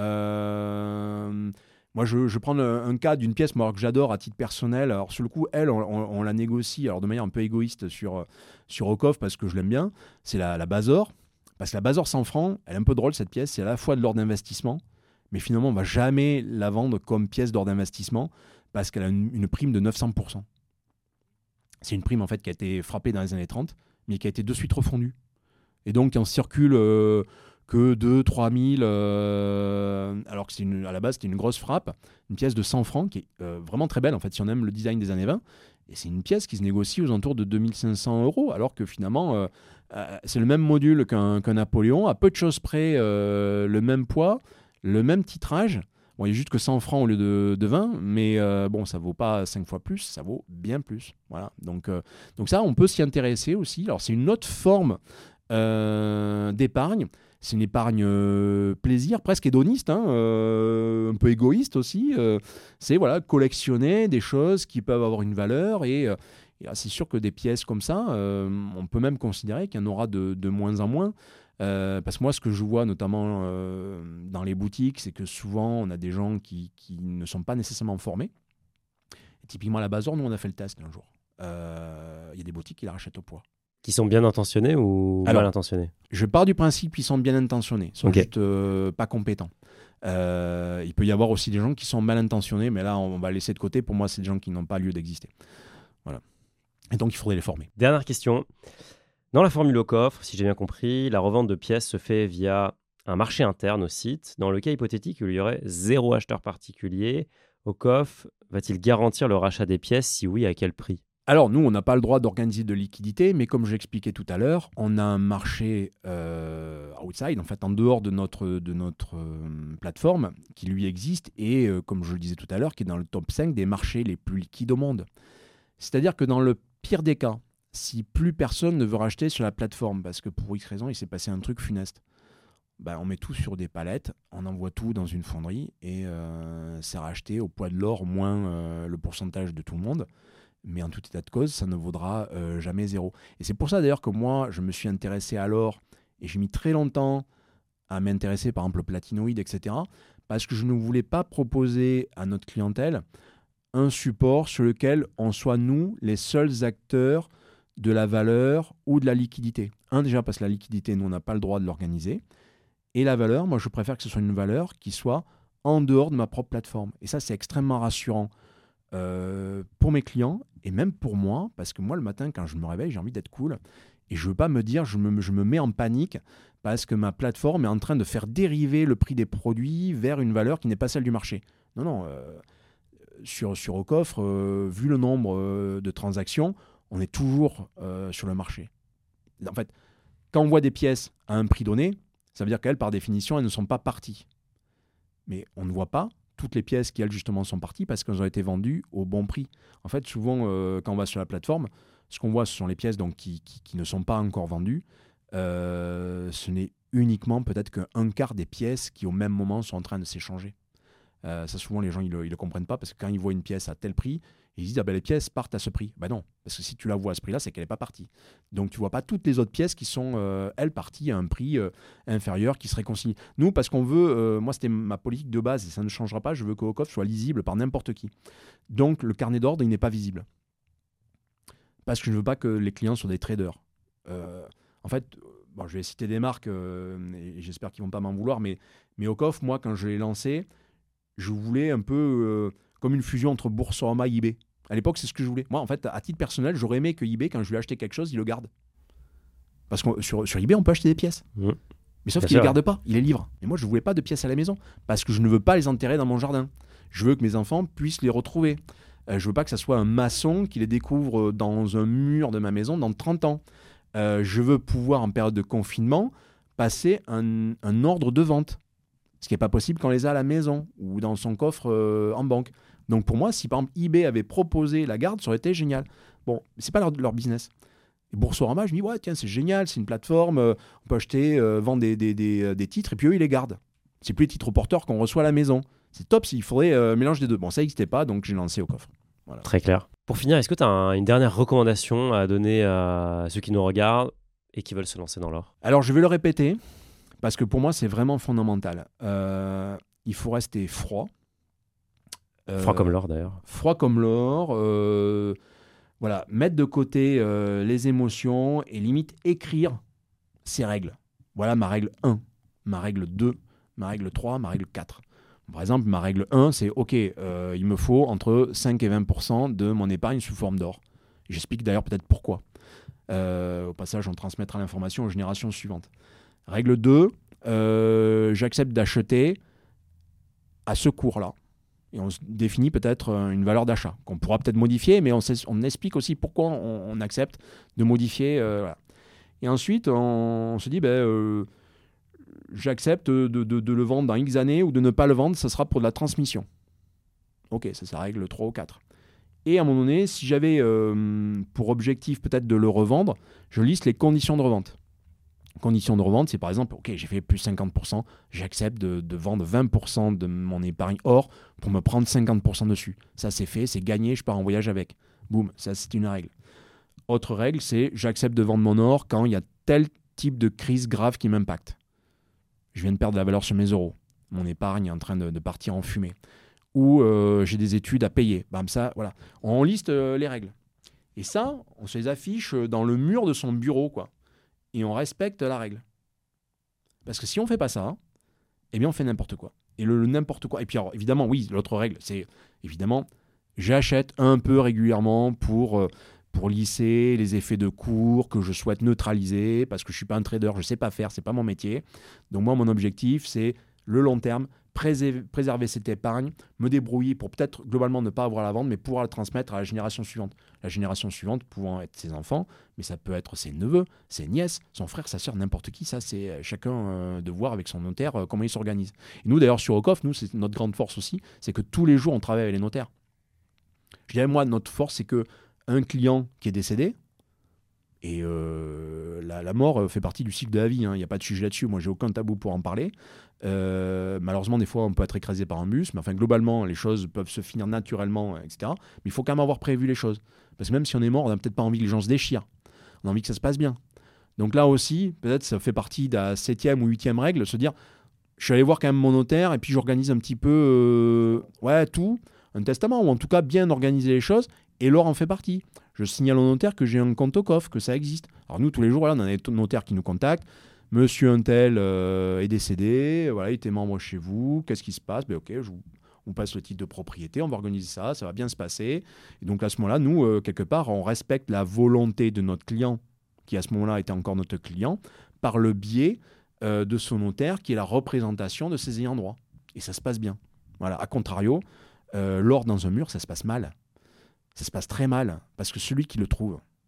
Euh, moi, je, je prends un, un cas d'une pièce moi, que j'adore à titre personnel. Alors, sur le coup, elle, on, on- on la négocie alors, de manière un peu égoïste sur, sur Ocoff parce que je l'aime bien. C'est la, la Bazor. Parce que la Bazor cent francs, elle est un peu drôle cette pièce. C'est à la fois de l'ordre d'investissement, mais finalement, on ne va jamais la vendre comme pièce d'ordre d'investissement parce qu'elle a une, une prime de neuf cents pour cent. C'est une prime en fait qui a été frappée dans les années trente, mais qui a été de suite refondue. Et donc, on circule euh, que deux trois mille, euh, alors que c'est une, à la base, c'était une grosse frappe, une pièce de cent francs qui est euh, vraiment très belle, en fait, si on aime le design des années vingt. Et c'est une pièce qui se négocie aux alentours de deux mille cinq cents euros, alors que finalement, euh, euh, c'est le même module qu'un, qu'un Napoléon, à peu de choses près, euh, le même poids, le même titrage. Bon, il y a juste que cent francs au lieu de, de vingt, mais euh, bon, ça vaut pas cinq fois plus, ça vaut bien plus. Voilà. Donc, euh, donc ça, on peut s'y intéresser aussi. Alors, c'est une autre forme euh, d'épargne. C'est une épargne euh, plaisir, presque hédoniste, hein, euh, un peu égoïste aussi. Euh, c'est voilà, collectionner des choses qui peuvent avoir une valeur. Et, euh, et, ah, c'est sûr que des pièces comme ça, euh, on peut même considérer qu'il y en aura de, de moins en moins. Euh, parce que moi, ce que je vois notamment euh, dans les boutiques, c'est que souvent, on a des gens qui, qui ne sont pas nécessairement formés. Et typiquement, à la Bazor, nous, on a fait le test un jour. Euh, Il y a des boutiques qui la rachètent au poids. Qui sont bien intentionnés ou Alors, mal intentionnés? Je pars du principe qu'ils sont bien intentionnés, ils sont Ok. juste euh, pas compétents. Euh, il peut y avoir aussi des gens qui sont mal intentionnés, mais là, on va laisser de côté. Pour moi, c'est des gens qui n'ont pas lieu d'exister. Voilà. Et donc, il faudrait les former. Dernière question. Dans la formule au coffre, si j'ai bien compris, la revente de pièces se fait via un marché interne au site. Dans le cas hypothétique où il y aurait zéro acheteur particulier, au coffre va-t-il garantir le rachat des pièces? Si oui, à quel prix? Alors, nous, on n'a pas le droit d'organiser de liquidité, mais comme je l'expliquais tout à l'heure, on a un marché euh, outside, en fait, en dehors de notre, de notre euh, plateforme, qui lui existe, et euh, comme je le disais tout à l'heure, qui est dans le top cinq des marchés les plus liquides au monde. C'est-à-dire que dans le pire des cas, si plus personne ne veut racheter sur la plateforme, parce que pour X raison, il s'est passé un truc funeste, ben, on met tout sur des palettes, on envoie tout dans une fonderie, et euh, c'est racheté au poids de l'or, moins euh, le pourcentage de tout le monde. Mais en tout état de cause, ça ne vaudra euh, jamais zéro. Et c'est pour ça d'ailleurs que moi, je me suis intéressé à l'or, et j'ai mis très longtemps à m'intéresser par exemple au platinoïde, et cetera, parce que je ne voulais pas proposer à notre clientèle un support sur lequel on soit, nous, les seuls acteurs de la valeur ou de la liquidité. Un, déjà parce que la liquidité, nous, on n'a pas le droit de l'organiser. Et la valeur, moi, je préfère que ce soit une valeur qui soit en dehors de ma propre plateforme. Et ça, c'est extrêmement rassurant euh, pour mes clients et même pour moi, parce que moi, le matin, quand je me réveille, j'ai envie d'être cool. Et je ne veux pas me dire, je me, je me mets en panique parce que ma plateforme est en train de faire dériver le prix des produits vers une valeur qui n'est pas celle du marché. Non, non. Euh, sur, sur Ocoffre, euh, vu le nombre euh, de transactions, on est toujours euh, sur le marché. En fait, Quand on voit des pièces à un prix donné, ça veut dire qu'elles, par définition, elles ne sont pas parties. Mais on ne voit pas toutes les pièces qui, elles, justement, sont parties parce qu'elles ont été vendues au bon prix. En fait, souvent, euh, quand on va sur la plateforme, ce qu'on voit, ce sont les pièces donc, qui, qui, qui ne sont pas encore vendues. Euh, ce n'est uniquement peut-être qu'un quart des pièces qui, au même moment, sont en train de s'échanger. Euh, ça, souvent, les gens, ils ne le, le comprennent pas parce que quand ils voient une pièce à tel prix, ils disent « Ah ben, les pièces partent à ce prix. » Ben non, parce que si tu la vois à ce prix-là, c'est qu'elle n'est pas partie. Donc, tu ne vois pas toutes les autres pièces qui sont, euh, elles, parties à un prix euh, inférieur, qui seraient consignées. Nous, parce qu'on veut, euh, moi, c'était ma politique de base et ça ne changera pas, je veux que Waucoff soit lisible par n'importe qui. Donc, le carnet d'ordre, il n'est pas visible. Parce que je ne veux pas que les clients soient des traders. Euh, en fait, bon, je vais citer des marques euh, et j'espère qu'ils ne vont pas m'en vouloir, mais, mais Waucoff, moi, quand je l'ai lancé, je voulais un peu euh, comme une fusion entre Boursorama et eBay. À l'époque, c'est ce que je voulais. Moi, en fait, à titre personnel, j'aurais aimé que eBay, quand je lui ai acheté quelque chose, il le garde. Parce que sur, sur eBay, on peut acheter des pièces. Mmh. Mais sauf Bien qu'il ne les garde pas, il les livre. Et moi, je ne voulais pas de pièces à la maison, parce que je ne veux pas les enterrer dans mon jardin. Je veux que mes enfants puissent les retrouver. Euh, je ne veux pas que ça soit un maçon qui les découvre dans un mur de ma maison dans trente ans. Euh, je veux pouvoir, en période de confinement, passer un, un ordre de vente. Ce qui n'est pas possible quand on les a à la maison ou dans son coffre euh, en banque. Donc pour moi, si par exemple eBay avait proposé la garde, ça aurait été génial. Bon, c'est pas leur, leur business. Et Boursorama, je me dis, ouais, tiens, c'est génial, c'est une plateforme, euh, on peut acheter, euh, vendre des, des, des, des titres, et puis eux, ils les gardent. C'est plus les titres porteurs qu'on reçoit à la maison. C'est top, il faudrait euh, mélange des deux. Bon, ça n'existait pas, donc j'ai lancé Waucoff. Voilà. Très clair. Pour finir, est-ce que tu as un, une dernière recommandation à donner à ceux qui nous regardent et qui veulent se lancer dans l'or ? Alors, je vais le répéter, parce que pour moi, c'est vraiment fondamental. Euh, il faut rester froid. Froid euh, comme l'or d'ailleurs. Froid comme l'or. Euh, voilà, mettre de côté euh, les émotions et limite écrire ses règles. Voilà ma règle un, ma règle deux, ma règle trois, ma règle quatre. Par exemple, ma règle un, c'est OK, euh, il me faut entre cinq et vingt pour cent de mon épargne sous forme d'or. J'explique d'ailleurs peut-être pourquoi. Euh, au passage, on transmettra l'information aux générations suivantes. Règle deux, euh, j'accepte d'acheter à ce cours-là. Et on définit peut-être une valeur d'achat qu'on pourra peut-être modifier, mais on, sait, on explique aussi pourquoi on, on accepte de modifier. Euh, voilà. Et ensuite, on, on se dit, ben, euh, j'accepte de, de, de le vendre dans X années ou de ne pas le vendre, ça sera pour de la transmission. Ok, ça c'est la règle trois ou quatre. Et à un moment donné, si j'avais euh, pour objectif peut-être de le revendre, je liste les conditions de revente. Conditions de revente, c'est par exemple, ok, j'ai fait plus cinquante pour cent, j'accepte de, de vendre vingt pour cent de mon épargne or pour me prendre cinquante pour cent dessus. Ça, c'est fait, c'est gagné, je pars en voyage avec. Boum, ça, c'est une règle. Autre règle, c'est j'accepte de vendre mon or quand il y a tel type de crise grave qui m'impacte. Je viens de perdre de la valeur sur mes euros. Mon épargne est en train de, de partir en fumée. Ou euh, j'ai des études à payer. Bam, ça, voilà. On liste euh, les règles. Et ça, on se les affiche dans le mur de son bureau, quoi. Et on respecte la règle. Parce que si on ne fait pas ça, eh bien on fait n'importe quoi. Et le, le n'importe quoi. Et puis alors, évidemment, oui, l'autre règle, c'est évidemment, j'achète un peu régulièrement pour, euh, pour lisser les effets de cours que je souhaite neutraliser, parce que je ne suis pas un trader, je ne sais pas faire, ce n'est pas mon métier. Donc moi, mon objectif, c'est le long terme, préserver, préserver cette épargne, me débrouiller pour peut-être globalement ne pas avoir à la vendre, mais pouvoir la transmettre à la génération suivante. La génération suivante pouvant être ses enfants, mais ça peut être ses neveux, ses nièces, son frère, sa sœur, n'importe qui. Ça, c'est chacun euh, de voir avec son notaire euh, comment il s'organise. Et nous, d'ailleurs, sur Waucoff, nous, c'est notre grande force aussi, c'est que tous les jours, on travaille avec les notaires. Je dirais, moi, notre force, c'est qu'un client qui est décédé, et euh, la, la mort fait partie du cycle de la vie, hein. Il n'y a pas de sujet là-dessus, moi j'ai aucun tabou pour en parler. Euh, malheureusement, des fois on peut être écrasé par un bus, mais enfin globalement les choses peuvent se finir naturellement, et cetera. Mais il faut quand même avoir prévu les choses. Parce que même si on est mort, on n'a peut-être pas envie que les gens se déchirent. On a envie que ça se passe bien. Donc là aussi, peut-être ça fait partie de la septième ou huitième règle, se dire, je suis allé voir quand même mon notaire et puis j'organise un petit peu euh, ouais, tout, un testament, ou en tout cas bien organiser les choses, et l'or en fait partie. Je signale au notaire que j'ai un compte Waucoff, que ça existe. Alors nous, tous les jours, là, on a des notaires qui nous contactent. Monsieur Untel euh, est décédé, voilà, il était membre chez vous, qu'est-ce qui se passe? Ben, ok, je vous, on passe le titre de propriété, on va organiser ça, ça va bien se passer. Et donc à ce moment-là, nous, euh, quelque part, on respecte la volonté de notre client, qui à ce moment-là était encore notre client, par le biais euh, de son notaire, qui est la représentation de ses ayants droit. Et ça se passe bien. Voilà. A contrario, euh, l'or dans un mur, ça se passe mal. Ça se passe très mal, parce que celui qui le trouve,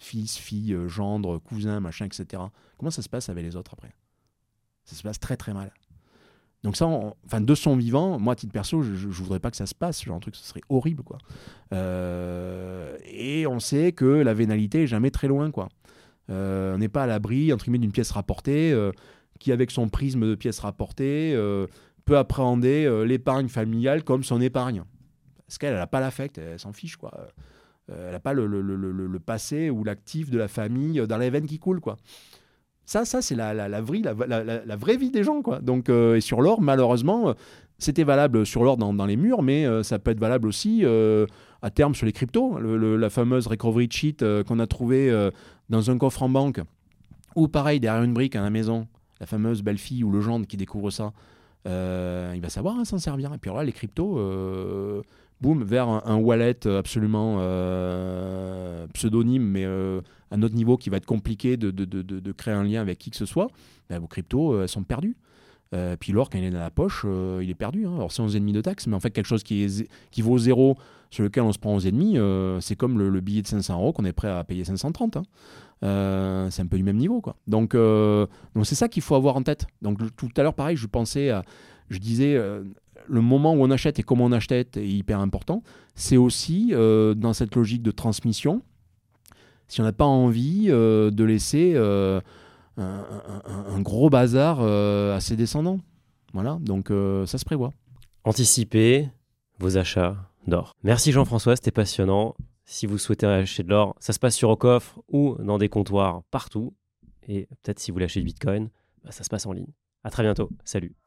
fils, fille, euh, gendre, cousin, machin, et cetera. Comment ça se passe avec les autres après? Ça se passe très très mal. Donc ça, on, enfin, de son vivant, moi, à titre perso, je ne voudrais pas que ça se passe, ce genre de truc, ce serait horrible, quoi. Euh, et on sait que la vénalité est jamais très loin, quoi. Euh, on n'est pas à l'abri, entre guillemets, d'une pièce rapportée, euh, qui, avec son prisme de pièce rapportée, euh, peut appréhender euh, l'épargne familiale comme son épargne. Parce qu'elle n'a pas l'affect, elle s'en fiche, quoi. Euh, elle n'a pas le, le, le, le, le passé ou l'actif de la famille dans les veines qui coulent, quoi. Ça, ça c'est la, la, la, vraie, la, la, la vraie vie des gens, quoi. Donc, euh, et sur l'or, malheureusement, euh, c'était valable sur l'or dans, dans les murs, mais euh, ça peut être valable aussi euh, à terme sur les cryptos. Le, le, la fameuse recovery sheet euh, qu'on a trouvée euh, dans un coffre en banque, ou pareil, derrière une brique à la maison, la fameuse belle-fille ou le gendre qui découvre ça, euh, il va savoir hein, s'en servir. Et puis là, les cryptos, euh, boum, vers un, un wallet absolument euh, pseudonyme, mais euh, à un autre niveau qui va être compliqué de, de, de, de créer un lien avec qui que ce soit, ben, vos cryptos, euh, elles sont perdues. Euh, puis l'or, quand il est dans la poche, euh, il est perdu. Hein. Alors c'est onze virgule cinq de taxe, mais en fait, quelque chose qui, est, qui vaut zéro, sur lequel on se prend onze virgule cinq, euh, c'est comme le, le billet de cinq cents euros qu'on est prêt à payer cinq cent trente. Hein. Euh, c'est un peu du même niveau, quoi. Donc, euh, donc c'est ça qu'il faut avoir en tête. Donc tout à l'heure, pareil, je pensais à, je disais, euh, le moment où on achète et comment on achète est hyper important. C'est aussi euh, dans cette logique de transmission, si on n'a pas envie euh, de laisser euh, un, un, un gros bazar euh, à ses descendants. Voilà, donc euh, ça se prévoit. Anticipez vos achats d'or. Merci Jean-François, c'était passionnant. Si vous souhaitez acheter de l'or, ça se passe sur Aucoffre ou dans des comptoirs partout. Et peut-être si vous voulez acheter du Bitcoin, bah ça se passe en ligne. À très bientôt. Salut.